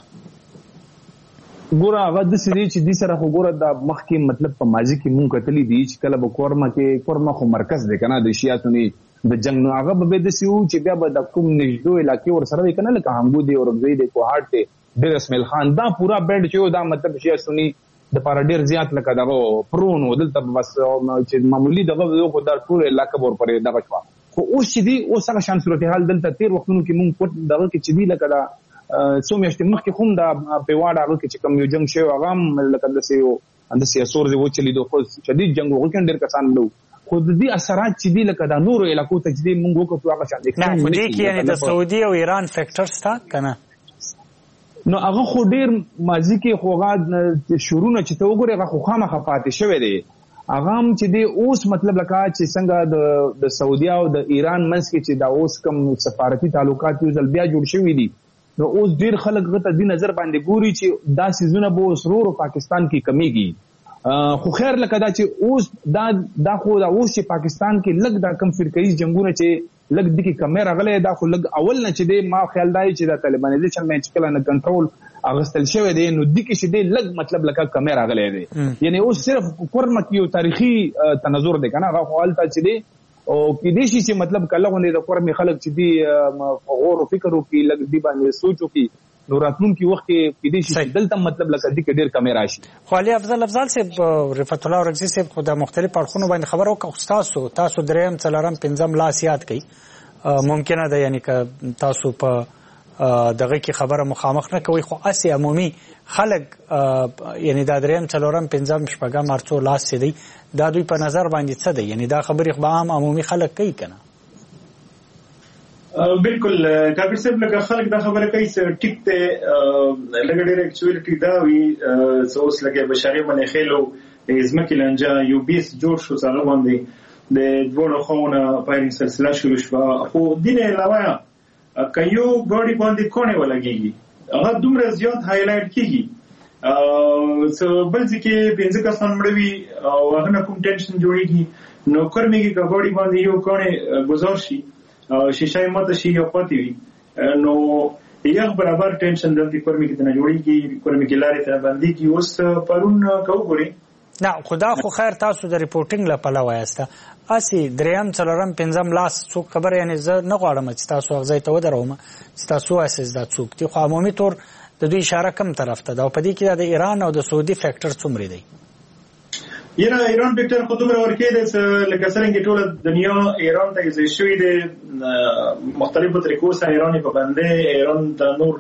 ګوره هغه داسې دی چې دې سره خو ګوره د مخکې مطلب په ماضي کې مونږ کتلي دي چې کله به کورمه کې کورمه خو مرکز دی که نه د شیعه سني د جنگ نو هغه به د سیو چې بیا به د کوم نږدې علاقې ور سره کنه لکه همبو دی اورګزی دی کوهاټ دی ډیر اسماعیل خان دا پورا بیلټ چې دا مطلب شي سنی د پاره ډیر زیات لکه دغه پرونو دلته بس چې معمولی دغه یو د ټول علاقې ور پرې دغه شو خو اوس چې دی اوس هغه شان صورتحال دلته تیر وختونو کې مونږ پټ دغه کې چې دی لکه دا څو میاشتې مخکې هم دا پیواړه هغه کې چې کوم یو جنگ شوی هغه هم لکه داسې یو انداسې سور دی وچلیدو خو شدید جنګ وکړ ډېر کسان لو خو د دې اثرات چې دی لکه دا نورو علاقو ته چې دی مونږ وکړو هغه شان نه خو دې کې یعنې د سعودي او ایران فیکټر شته که نه نو هغه خو ډېر ماضي کې خو هغه شورونه چې ته وګورې هغه خو خامخا پاتې شوی دی هغه هم چې دی اوس مطلب لکه چې څنګه د سعودي او د ایران منځ کې چې دا اوس کوم سفارتي تعلقات یو ځل بیا جوړ شوي دي نو اوس ډیر خلک غته د نظر باندې ګوري چې دا سيزونه به سرور پاکستان کې کمیږي خو خیر لکه دا چې اوس دا دا خو دا اوس چې پاکستان کې لګ دا کم فرقایي جنگونه چې لګ د کې کیمرا غلې دا خو لګ اول نه چې دی ما خیال دی چې دا طالبانیزیشن مې چې کله نه کنټرول اغستل شوی دی نو د کې چې دی لګ مطلب لکه کیمرا غلې دی یعنی اوس صرف کورمت یو تاریخي تناظر دی کنه هغه حالت چې دی او کې دې شي چې مطلب کله غونډه د کورمي خلک چې دی غور او فکر وکي لګ دی باندې سوچ وکي نو راتلون کې وخت کې دې شي دلته مطلب لکه دې کې ډیر کمی راشي خو علي افضل افضل صاحب رفعت الله اورګزی صاحب خو د مختلف اړخونو باندې خبرو کوي تاسو تاسو دریم څلورم پنځم لاس یاد کړئ ممکنه ده یعنی که تاسو په دغه کې خبره مخامخ نه کوي خو اسی عمومي خلک یعنی دا دریم څلورم پنځم شپږم ارڅو لاس سي دي دا دوی په نظر باندې څه دي یعنی دا خبرې خو عام عمومي خلک کوي کنه بالکل کاکړ صاحب لکه خلک دا خبره کوي چې ټیک ته لګ ډېر اکچوالټي دا وی سوس لګي بشاري باندې خېلو ازمکه لنجا یو بیس جوړ شو سره باندې د دوه خونه پاین سلسله شروع شو خو دینه علاوه کایو ګاډي باندې کونه ولګي هغه دومره زیات هایلایټ کیږي څو بل ځکه پنځه کسان مړوي او هغه کوم ټینشن جوړیږي نو کورمېږي ګاډي باندې یو کونه گزار شي شیشای ماته شي یو پاتې وي نو یو برابر ټینشن د کورمې کې نه جوړیږي کورمې کې لارې ته باندې کی اوس پرون کوګوري نه خدا خو خیر تاسو د ریپورتینګ لپاره وایسته اسی دریم څلورم پنځم لاس څوک خبر یعنی زه نه غواړم چې تاسو هغه ځای ته ودروم چې تاسو اساس دا څوک دي خو عمومي طور د دوی اشاره کم طرف ته دا په دې کې د ایران او د سعودي فیکټر څومره دی یره ایران فیکټر خو دومره ورکې ده لکه څنګه ټول دنیا ایران ته یې شوې ده مختلفو طریقو سره ایران په باندې ایران ته نور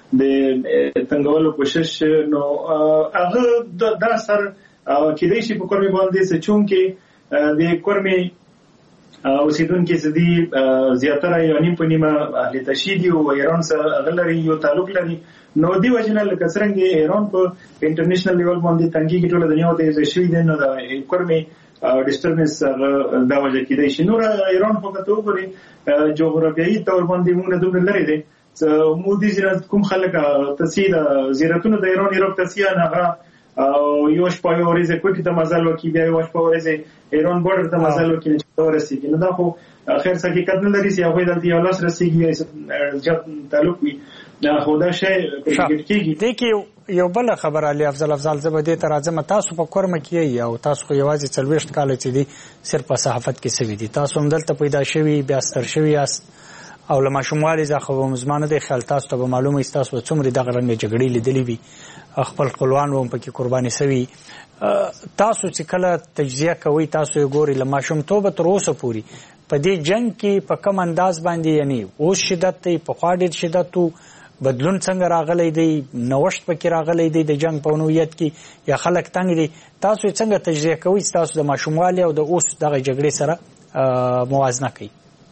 د څنګهولو کوشش نو هغه دا سر کېدای شي په کورمې باندې څه چون کې د کورمې اوسیدونکو سدي زیاتره یو نیم په نیمه اهل تشیدي او ایران سره غلري یو تعلق لري نو دی وجنه لکه څنګه ایران په انټرنیشنل لیول باندې تنګي کې ټول دنیا ته یې شوې ده نو د کورمې ډیسټربنس دا وجه کېدای شي نو ایران په کتو غوړي جغرافیایي تور باندې موږ دومره لري دي مودي زیرات کوم خلک تسهیل زیراتونه د ایران ایران تسهیل نه او یو شپه یو ورځ کوټی ته مزل وکي بیا یو شپه ورځ ایران بورډر ته مزل وکي چې ورسیږي نو دا خو خیر څه حقیقت نه لري چې هغه دلته یو لاس رسیږي چې تعلق وي دا خو دا شی کېږي د کې یو بل خبر علي افضل افضل زبدي تر اعظم تاسو په کورم کې یو تاسو خو یوازې څلويشت کال چې دي صرف په صحافت کې سوي دي تاسو هم دلته پیدا شوي بیا ستر شوي یاست او لما شموالي ځخه و مزمانه د خیال تاسو ته معلومه است تاسو څومره دغه رنګ جګړې لیدلې وي خپل خپلوان هم پکې قرباني سوي تاسو چې کله تجزیه کوي تاسو یې ګوري لما شوم توبه تر اوسه پوری په دې جنگ کې په کم انداز باندې یعنی اوس شدت ته په خاډ شدت بدلون څنګه راغلی دی نوښت پکې راغلی دی د جنگ په نوعیت کې یا خلک تنګ دي تاسو څنګه تجزیه کوي تاسو د ماشوموالي او د اوس دغه جګړې سره موازنه کوي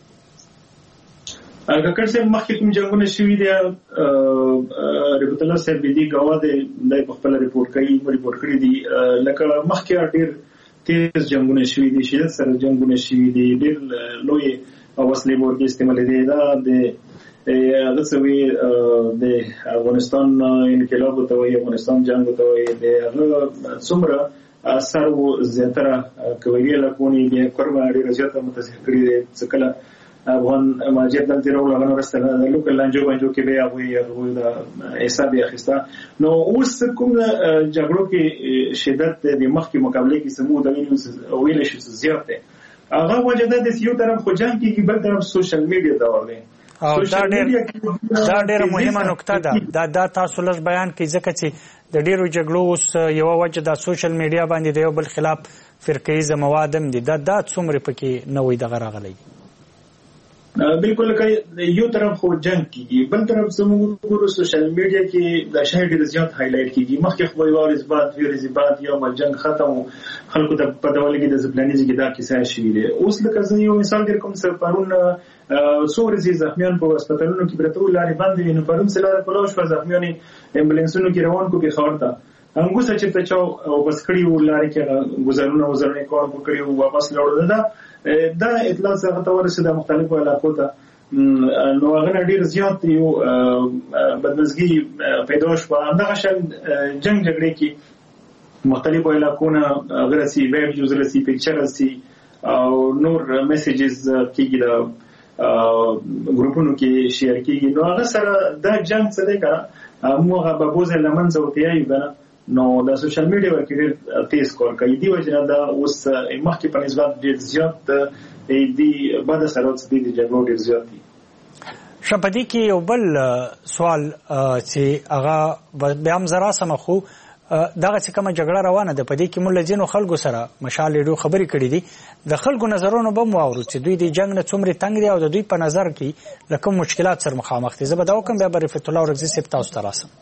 کاکړ صاحب مخکې کوم جنگونه شوي دي رحمت الله صاحب دې غوا د د خپل ریپورت کوي ریپورت کړی دي لکه مخکې ډېر تیز جنگونه شوي دي شدت سره جنگونه شوي دي ډېر لوی وسلې ورته استعمال دي دا د هغه څه د افغانستان انقلاب ته وي افغانستان جنگ ته وي د هغه څومره اثر زیاتره کوي لکونی د کورما ډېر زیاته متاثر کړی دي څکله افغان ماجر دلته راغله غنو رسته د لوکل لانجو باندې کې به هغه د حساب اخیسته نو اوس کوم جګړو کې شدت د مخکې مقابله کې سمو د ویل شي زیات ده هغه وجه ده د یو طرف خو جنگ کیږي بل طرف سوشل میډیا دور دی او دا ډېر دا ډېره مهمه نقطه ده دا دا تاسو لږ بیان کړئ ځکه چې د ډېرو جګړو اوس یوه وجه د سوشل میډیا باندې د یو بل خلاف فرقهیزه مواد هم دي دا دا څومره پکې نوی دغه راغلی بالکل یو طرف خو جنگ کیږي بل طرف زموږ ګورو سوشل میډیا کې د شای ډېر زیات هایلایټ کیږي مخکې خو یو اثبات ویل اثبات یا مل جنگ ختم خلکو ته په ډول کې د زبلانیز کې دا کیسه شوې ده اوس لکه زه یو مثال در کوم سر پرون څومره زی زخمیان په هسپتالونو کې پرته لارې باندې نو پرون سره په لوش په زخمیان امبولانسونو کې روان کو په خبرته انګوسه چې ته چاو او بس کړی و لارې کې گزارونه وزرنه کار وکړي او واپس لاړل دا دا اطلاع څنګه ته ورسېده مختلفو علاقو ته نو هغه ډیر زیات یو بدمزګي پیدا شو همدغه شان جنگ جګړې کې مختلفو علاقو نه غرسي ویډیوز رسي پکچر رسي او نور میسیجز کېږي د ګروپونو کې شیر کېږي نو هغه سره دا جنگ څه دی که موږ به بوزه لمن زوتیایي کنه نو د سوشل میډیا ورکې ډېر تیز کار کوي دی وجه دا اوس مخکې په نسبت ډېر زیات دی بعد سره اوس دی جګړو ډېر زیات دي شپدي کې یو بل سوال چې هغه بیا هم زرا سم خو دغه چې کومه جګړه روانه ده په دې کې موږ ځینو خلکو سره مشال ډېر خبرې کړې دي د خلکو نظرونو به مو اورو چې دوی د جنگ نه څومره تنګ دي او د دوی په نظر کې لکه مشکلات سره مخامخ دي زه به دا وکم بیا به رفیق الله ورغزي صاحب تاسو ته راسم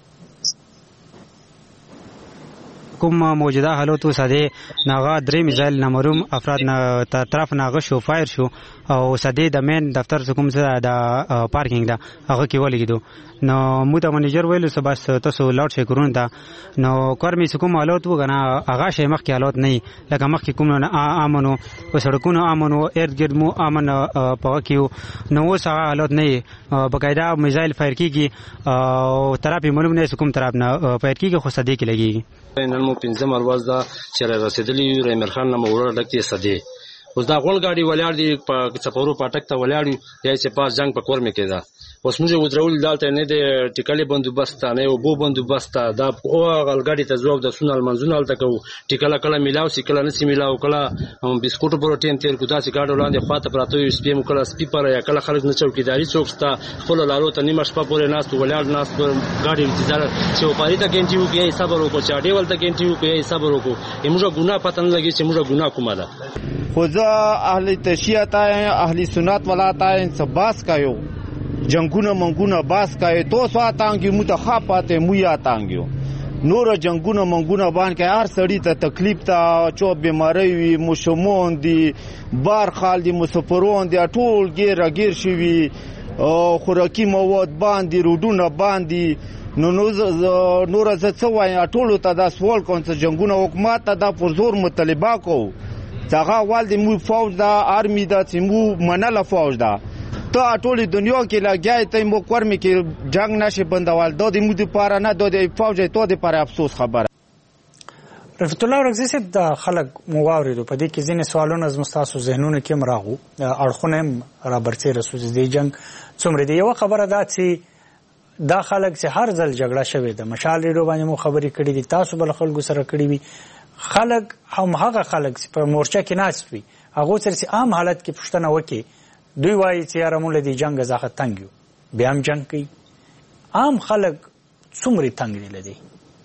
کوم موجوده حالات وساده ناغه درې میزایل نامروم افراد نه طرف ناغه شو فایر شو او ساده د مین دفتر کوم څه د پارکینګ دا هغه کې ولګیدو نو مو د منیجر ویلو چې بس تاسو لاټ شي کورون دا نو کارمي کوم حالات وګنه هغه شي مخ کې حالات نه لکه مخ کې کوم نه امنو او سړکونو امنو ارد ګرد مو امن پوه کیو نو اوس هغه حالات نه بقاعده میزایل فایر کیږي او طرف معلوم نه کوم طرف نه فایر کیږي خو ساده کې لګیږي نن مو پنځم ورځ دا چې رسیدلی یو ریمر خان نه وروړه ډکې سده اوس دا غول غاډي ولاړ دي په چپورو پټک ته ولاړ دي چې پاس جنگ په کور مې کېدا اوس موږ ودرول دالته نه د ټیکلې بندوبست نه او بو بندوبست دا او غل غاډي ته ځواب د سونال منځونه الته کو ټیکله کله میلاو سی کله نسی میلاو کله بسکوټ پروتین تیر کو تاسو گاډو لاندې خواته پراته یو سپیم کله سپی پر یا کله خلک نه چوکیداری څوکستا خپل لارو ته نیمه شپه پورې ناس ولاړ ناس غاډي انتظار چې او پاری ته ګنټیو کې صبر وکړو چې اډیول ته ګنټیو کې صبر وکړو موږ ګناه پتن لګي چې موږ ګناه کومه ده خدا اهل تشیعت اهل سنت ولات سباس کایو جنگونه منگونه باس کای تو سواتانګي متخافات مو یا تانګيو نور جنگونه منگونه باندې هر سړی ته تکلیف ته چوب بیماری وي مشمون دي بار خال دي مسافرون دي ټول ګیر غیر شوی خوراکي مواد باندې روډونه باندې نو نور زه څه وایم ټول ته دا سوال کوم چې جنگونه حکومت ته دا پر زور مطالبه کو څنګه والد مو فوج دا آرمی دا چې مو منله فوج دا ته ټول دنیا کې لګای ته مو کورم کې جنگ نشي بندول د دې مو د پاره نه د فوج ته د پاره افسوس خبره رفیق الله ورغزي صاحب د خلک مواردو په دې کې ځینې سوالونه از مستاسو ذهنونو کې مراغو اړخونه هم را برڅې رسوز دی جنگ څومره دی یو خبره ده چې دا خلک چې هر ځل جګړه شوې ده مشال ریډیو باندې مو خبرې کړې دي تاسو بل خلکو سره کړې وي خلک هم هغه خلک چې په مورچه کې ناست وي هغه سره چې عام حالت کې پښتنه وکي دوی وایي چې یاره موږ د جنګ ځخه تنګ یو بیا هم جنګ کوي عام خلک څومره تنګ دي لدی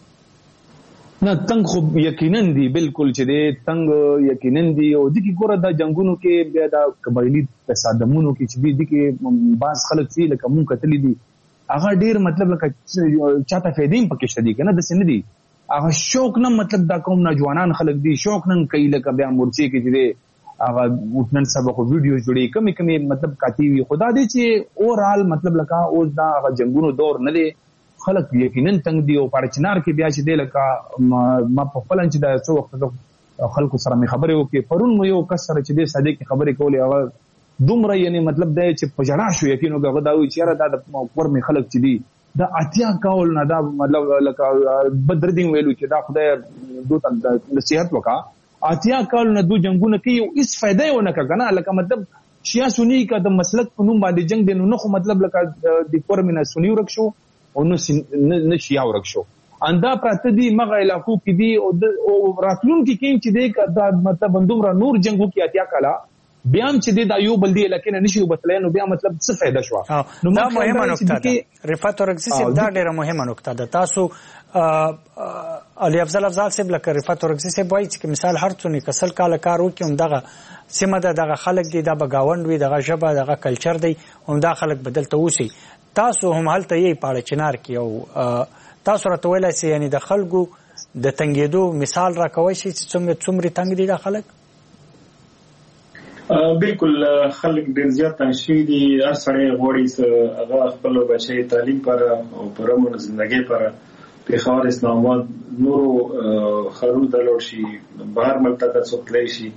نه تنګ خو یقینا دي بالکل چې دې تنګ یقینا دي او د کی ګوره د جنگونو کې بیا د قبایلی تصادمونو کې چې دي کې بعض خلک چې لکه مونږ کتلی دي هغه ډیر مطلب لکه چاته فیدیم پکې شدي کنه د سن دي هغه شوق نه مطلب دا کوم نوجوانان خلک دي شوق نه کوي لکه بیا مورچې کې دي هغه وټنن سبق ویډیوز جوړي کمی کمی مطلب کاتی وي خدا دې چې اورال مطلب لکه اوس دا هغه جنگونو دور نه دی خلک یقینا تنگ دی او پارچنار کې بیا چې دی لکه ما په فلن چې دا څو وخت خلکو سره مې خبرې وکړې پرون مو یو کس سره چې دی ساده کې خبرې کولې هغه دومره یعنی مطلب دا چې پجړا شو یقینو هغه دا وی چې را دا پر مې خلک چې دی دا اتیا کول نه دا مطلب لکه بدر دین ویلو چې دا خدای دوه نصيحت وکا اتیا کال نه دو جنگونه کوي او هیڅ فائدہ یې ونه کړه لکه مطلب شیا سنی کا د مسلک په نوم باندې جنگ دی نو خو مطلب لکه د کورمینه سنی ورک شو او نو نه شیا ورک شو اندا پراته دي مغه علاقو کې دي او راتلون کې کې چې دې دا مطلب دومره نور جنگو کې اتیا کلا بیا هم چې د یو بلدی علاقې نه نشي وبتلای نو بیا مطلب څه فائدہ شو. نو دا مهمه نکته ده رفعت اورغزي صاحب، دا ډیره مهمه نکته ده. تاسو علي افضل افضل صاحب لکه رفعت اورغزي صاحب وایي چې مثال هر څونه کسل کال کار وکي هم دغه سیمه ده، دغه خلک دي، د بغاوند وي، دغه ژبه، دغه کلچر دی، هم دا خلک بدلته وسی. تاسو هم هلته یې پاړه چنار کې او تاسو راته ویلای سي یعنی د خلکو د تنګېدو مثال راکوي چې څومره څومره تنګ دي د خلک؟ بالکل خلک ډېر زیات تنګ شوي دي. هر سړی غواړي هغه خپل بچی تعلیم پر او پر امن زندګۍ پر پېښور، اسلام آباد، نورو ښارونو ته لاړ شي، بهر ملک ته څوک تللی شي.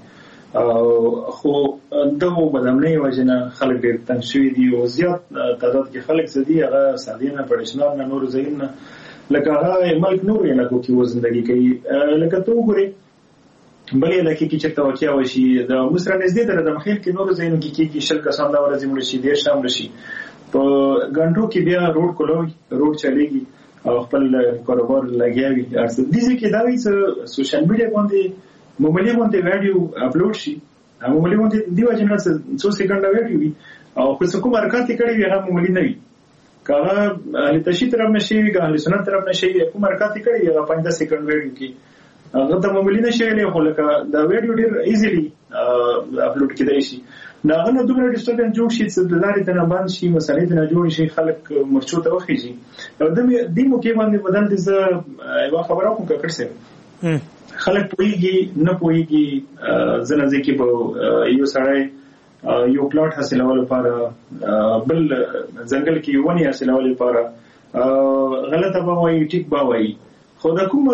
خو دغو بدامنۍ وجې نه خلک ډېر تنګ شوي دي او زیات تعداد کې خلک څه دي هغه سادې نه، پړشنار نه، نورو ځایونو نه، لکه هغه ملک نورو علاقو کې و زندګي کوي. لکه ته وګورې بلې علاقې کې چې توقع وشي د اوس را نږدې ده د مخیل کې نورو ځایونو کې کېږي شل کسان دا ورځې مړه شي، دېرش هم مړه شي. په ګنټو کې بیا روډ کولوي، روډ چلېږي او خپل کاروبار لګیا وي. دې ځای کې دا وایي چې سوشل میډیا باندې معمولي باندې ویډیو اپلوډ شي، معمولي باندې دی وجه نه څو سکند ویډیو وي او خو څه کوم حرکت کړی وي هغه معمولي نه وي. که هغه اهل تشیع طرف نه شي وي، که اهل سنت طرف نه شي، کوم حرکت کړی وي هغه پنځه دس سکند ویډیو کې هغه ته معمولي نه شي ویلی، خو لکه دا ویډیو ډېر ایزیلي اپلوډ کېدای شي. نو هغه نه دومره ډسټربنس جوړ شي چې د لارې ته نه بند شي، مسلې ته نه جوړ شي، خلک مرچو ته وخېږي. او دې موقع باندې بدل دې زه یوه خبره کوم ککړ صاحب، خلک پوهېږي نه پوهېږي. ځینې ځای کې به یو سړی یو پلاټ حاصلولو لپاره بل ځنګل کې یو ونې حاصلولو لپاره غلطه به وایي، ټیک به وایي، خو د کوم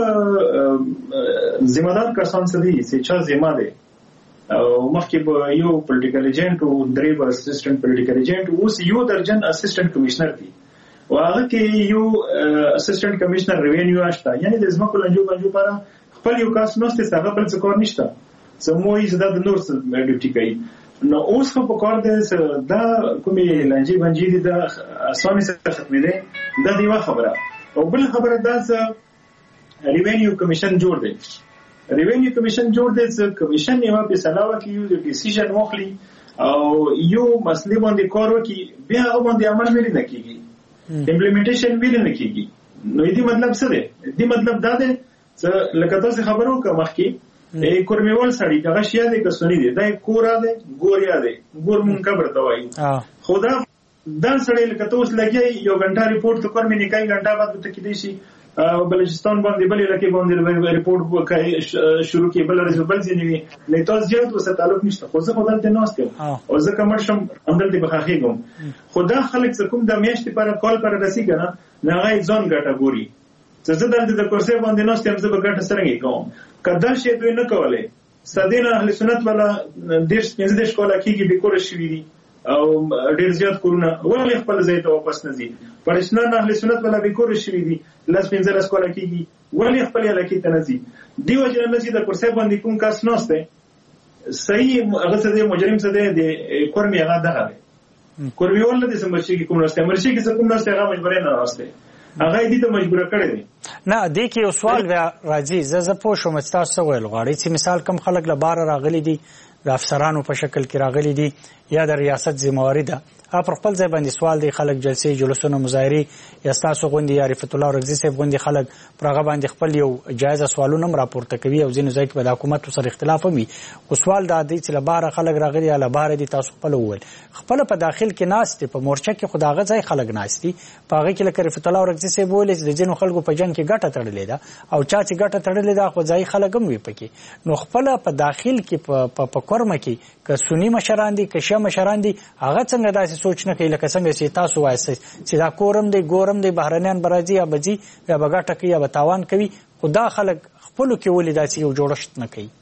ذمہ دار کسان څه دي چې چا ذمہ دی. او مخکې به یو پولیټیکل ایجنټ او درې به اسسټنټ پولیټیکل ایجنټ، اوس یو درجن اسسټنټ کمشنر دی او هغه کې یو اسسټنټ کمشنر ریوینیو شته، یعنی د ځمکو لنجو بنجو لپاره خپل یو کس نشته چې هغه بل څه کار نشته، سموي چې دا د نور څه ډیوټي کوي. نو اوس خو په کار دی دا کومې لنجې بنجې دي دا اسانه سره ختمېدی. دا یوه خبره. او بل خبره دا چې ریوینیو کمیشن جوړ دی. ریوینیو کمیشن جوړ دی چې کمیشن یو فیصله وکړي، یو ډیسیژن واخلي او یو مسلې باندې کار وکړي، بیا هغه باندې عمل ویلې نه کېږي، امپلیمنټیشن ویلې نه کېږي. نو دې مطلب څه دی؟ دې مطلب دا دی چې لکه تاسو خبرو وکړه مخکې کورمیول سړی هغه شیا دی که سنی دی، دا کورا دی ګوریا دی، ګور مونږ قبر ته وایي. خو دا دا سړی لکه ته اوس لګیا یو غنټه ریپورټ ته کور مې نکای غنټه بعد ته کېدای شي بلوچستان باندې بلې لکه باندې ریپورټ وکړي شروع کې بل ورځ بل ځینې وي نه تاسو زیات وسه تعلق نشته. خو زه خو دلته ناست یم او زه کوم شم همدلته بخاخېږم. خو دا خلک څه کوم د میاشتې پر کال پر رسیږي نه نه هغه ځان ګټه ګوري چې زه دلته د کرسۍ باندې ناست یم، زه به ګټه څرنګه کوم. که دا شی دوی نه کولی سدینه اهل سنت والا دېرش پنځه دېرش کاله کېږي بېکوره شوي دي او ډېر زیات کورونه ولې خپل ځای ته واپس نه ځي. پرشنان اهل سنت والا بېکوره شوي دي لس پنځه لس کاله کېږي ولې خپل علاقې ته نه ځي. دې وجې نه نه ځي د کرسۍ باندې کوم کس ناست دی صحیح هغه څه دی مجرم څه دی د کور مې هغه دغه دی کورمیول نه دي چې مرشي کې کوم ناست دی، مرشي کې څه کوم ناست دی هغه مجبورۍ نه ناست دی، هغه دې ته مجبوره کړی دی. نه دې کې یو سوال بیا راځي، زه زه پوه شوم چې تاسو څه ویل غواړئ چې مثال کم خلک له باره راغلي دي د افسرانو په شکل کې راغلي دي یا د ریاست ذمہواري ده، پر خپل ځای باندې سوال دی خلک جلسې جلوسونه مظاهرې یا ستاسو غوندې یا رفعت الله اورغزي صاحب غوندې خلک پر هغه باندې خپل یو جایزه سوالونه هم راپورته کوي او ځینو ځای کې به د حکومت سره اختلاف هم وي. خو سوال دا دی چې له باره خلک راغلي یا له باره دي تاسو خپله وویل خپله په داخل کې ناست دي په مورچه کې خو د هغه ځای خلک ناست دي په هغې کې لکه رفعت الله اورغزي صاحب وویل چې د ځینو خلکو په جنګ کې ګټه تړلې ده او چا چې ګټه تړلې ده خو ځایي خلک هم وي پکې. نو خپله په داخل کې په کورمه کې که سني مشران دي که شیعه مشران دي هغه څنګه داسې سوچ نه کوي لکه څنګه چې تاسو وایاست چې دا کورم دی ګورم دی بهرنیان به راځي یا به ځي یا به ګټه کوي یا به تاوان کوي، خو دا خلک خپلو کې ولې داسې یو جوړښت نه کوي؟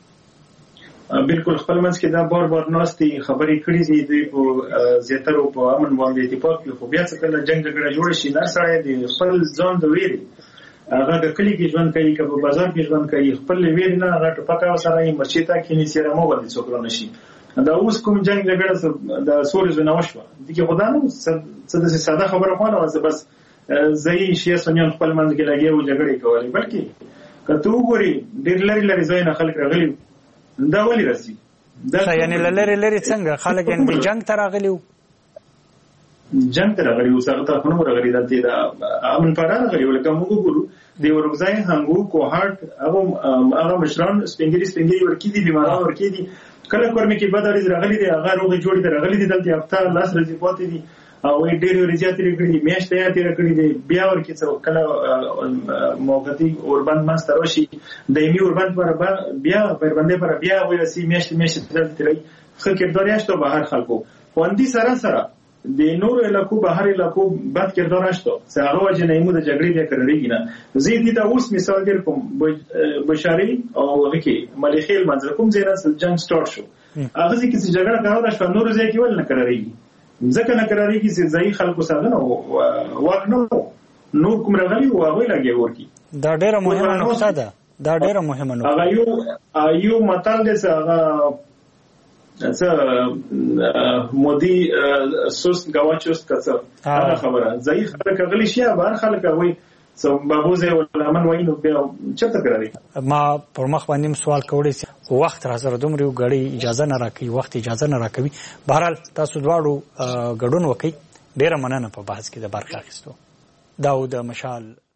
بالکل خپل منځ کې دا بار بار ناست دي خبرې کړي دي دوی په زیاترو په امن باندې اتفاق کوي، خو بیا څه کله جنګ جګړه جوړه شي نه سړی د خپل ځان د ویرې هغه د کلي کې ژوند کوي که په بازار کې ژوند کوي خپل له ویرې نه هغه ټوپکه ورسره یې مرچې ته کښېني چې رمه باندې څوک رانه شي. دا اوس کوم جنګ جګړه د سولې ځای نه وشوه دې کې خو دا نه څه داسې ساده خبره خو نه وه، بس ځای شي سنیان خپل منځ کې لګي او جګړې کولې، بلکې کته وګوري ډېر لري لري ځای نه خلک راغلي دا ولې راسي دا یعنی لری لری څنګه خلک یعنی جنگ ته راغلي جنگ ته راغلي او څنګه ته نو راغلي دا امن پاره راغلي ولکه موږ ګورو د ورغځای هنګو کوهارت هغه هغه مشران سپینګری سپینګری ورکی دي بیماران ورکی دي کله کورمه کې بداري راغلي دي هغه روغ جوړ دي راغلي دي دلته هفته لاس رځي پاتې دي او ډېر ورځي تیرې کړې دي میاشتې یې تیرې کړې دي بیا ورکی څو کله موقتی اوربند ماستر وشي دایمي اوربند پر بیا پر باندې پر بیا وایي سي میاشتې میاشتې تیرې خو کېدار یاشته بهر خلکو خوندي سره سره د نور علاقو بهر علاقو بد کردار اشته څنګه وجه نه مو د جګړې د کړېږي نه زیدی دا اوس مثال در کوم بشاري او هغه ملخیل منځ کوم زیرا جنگ سٹارټ شو هغه چې کیسه جګړه کاوه شو نور ځای کې ول نه کړېږي ځکه نه کړېږي چې ځای خلکو سره نه واک نه نور کوم راغلي او هغه لګي ورکی دا ډیره مهمه نقطه ده دا ډیره مهمه نقطه هغه یو ایو متل دې هغه څه مودي سوس غواچوس کڅه هغه خبره ځای خلک غلي شي بهر خلک وای سو بابوزه ولمن وینو بیا چته کړی ما پر مخ باندې سوال کوړی وخت راځره دومره غړي اجازه نه راکړي وخت اجازه نه راکوي بهرحال تاسو دواړو غډون وکي ډیره مننه په بحث کې د برخه اخیستو داود مشال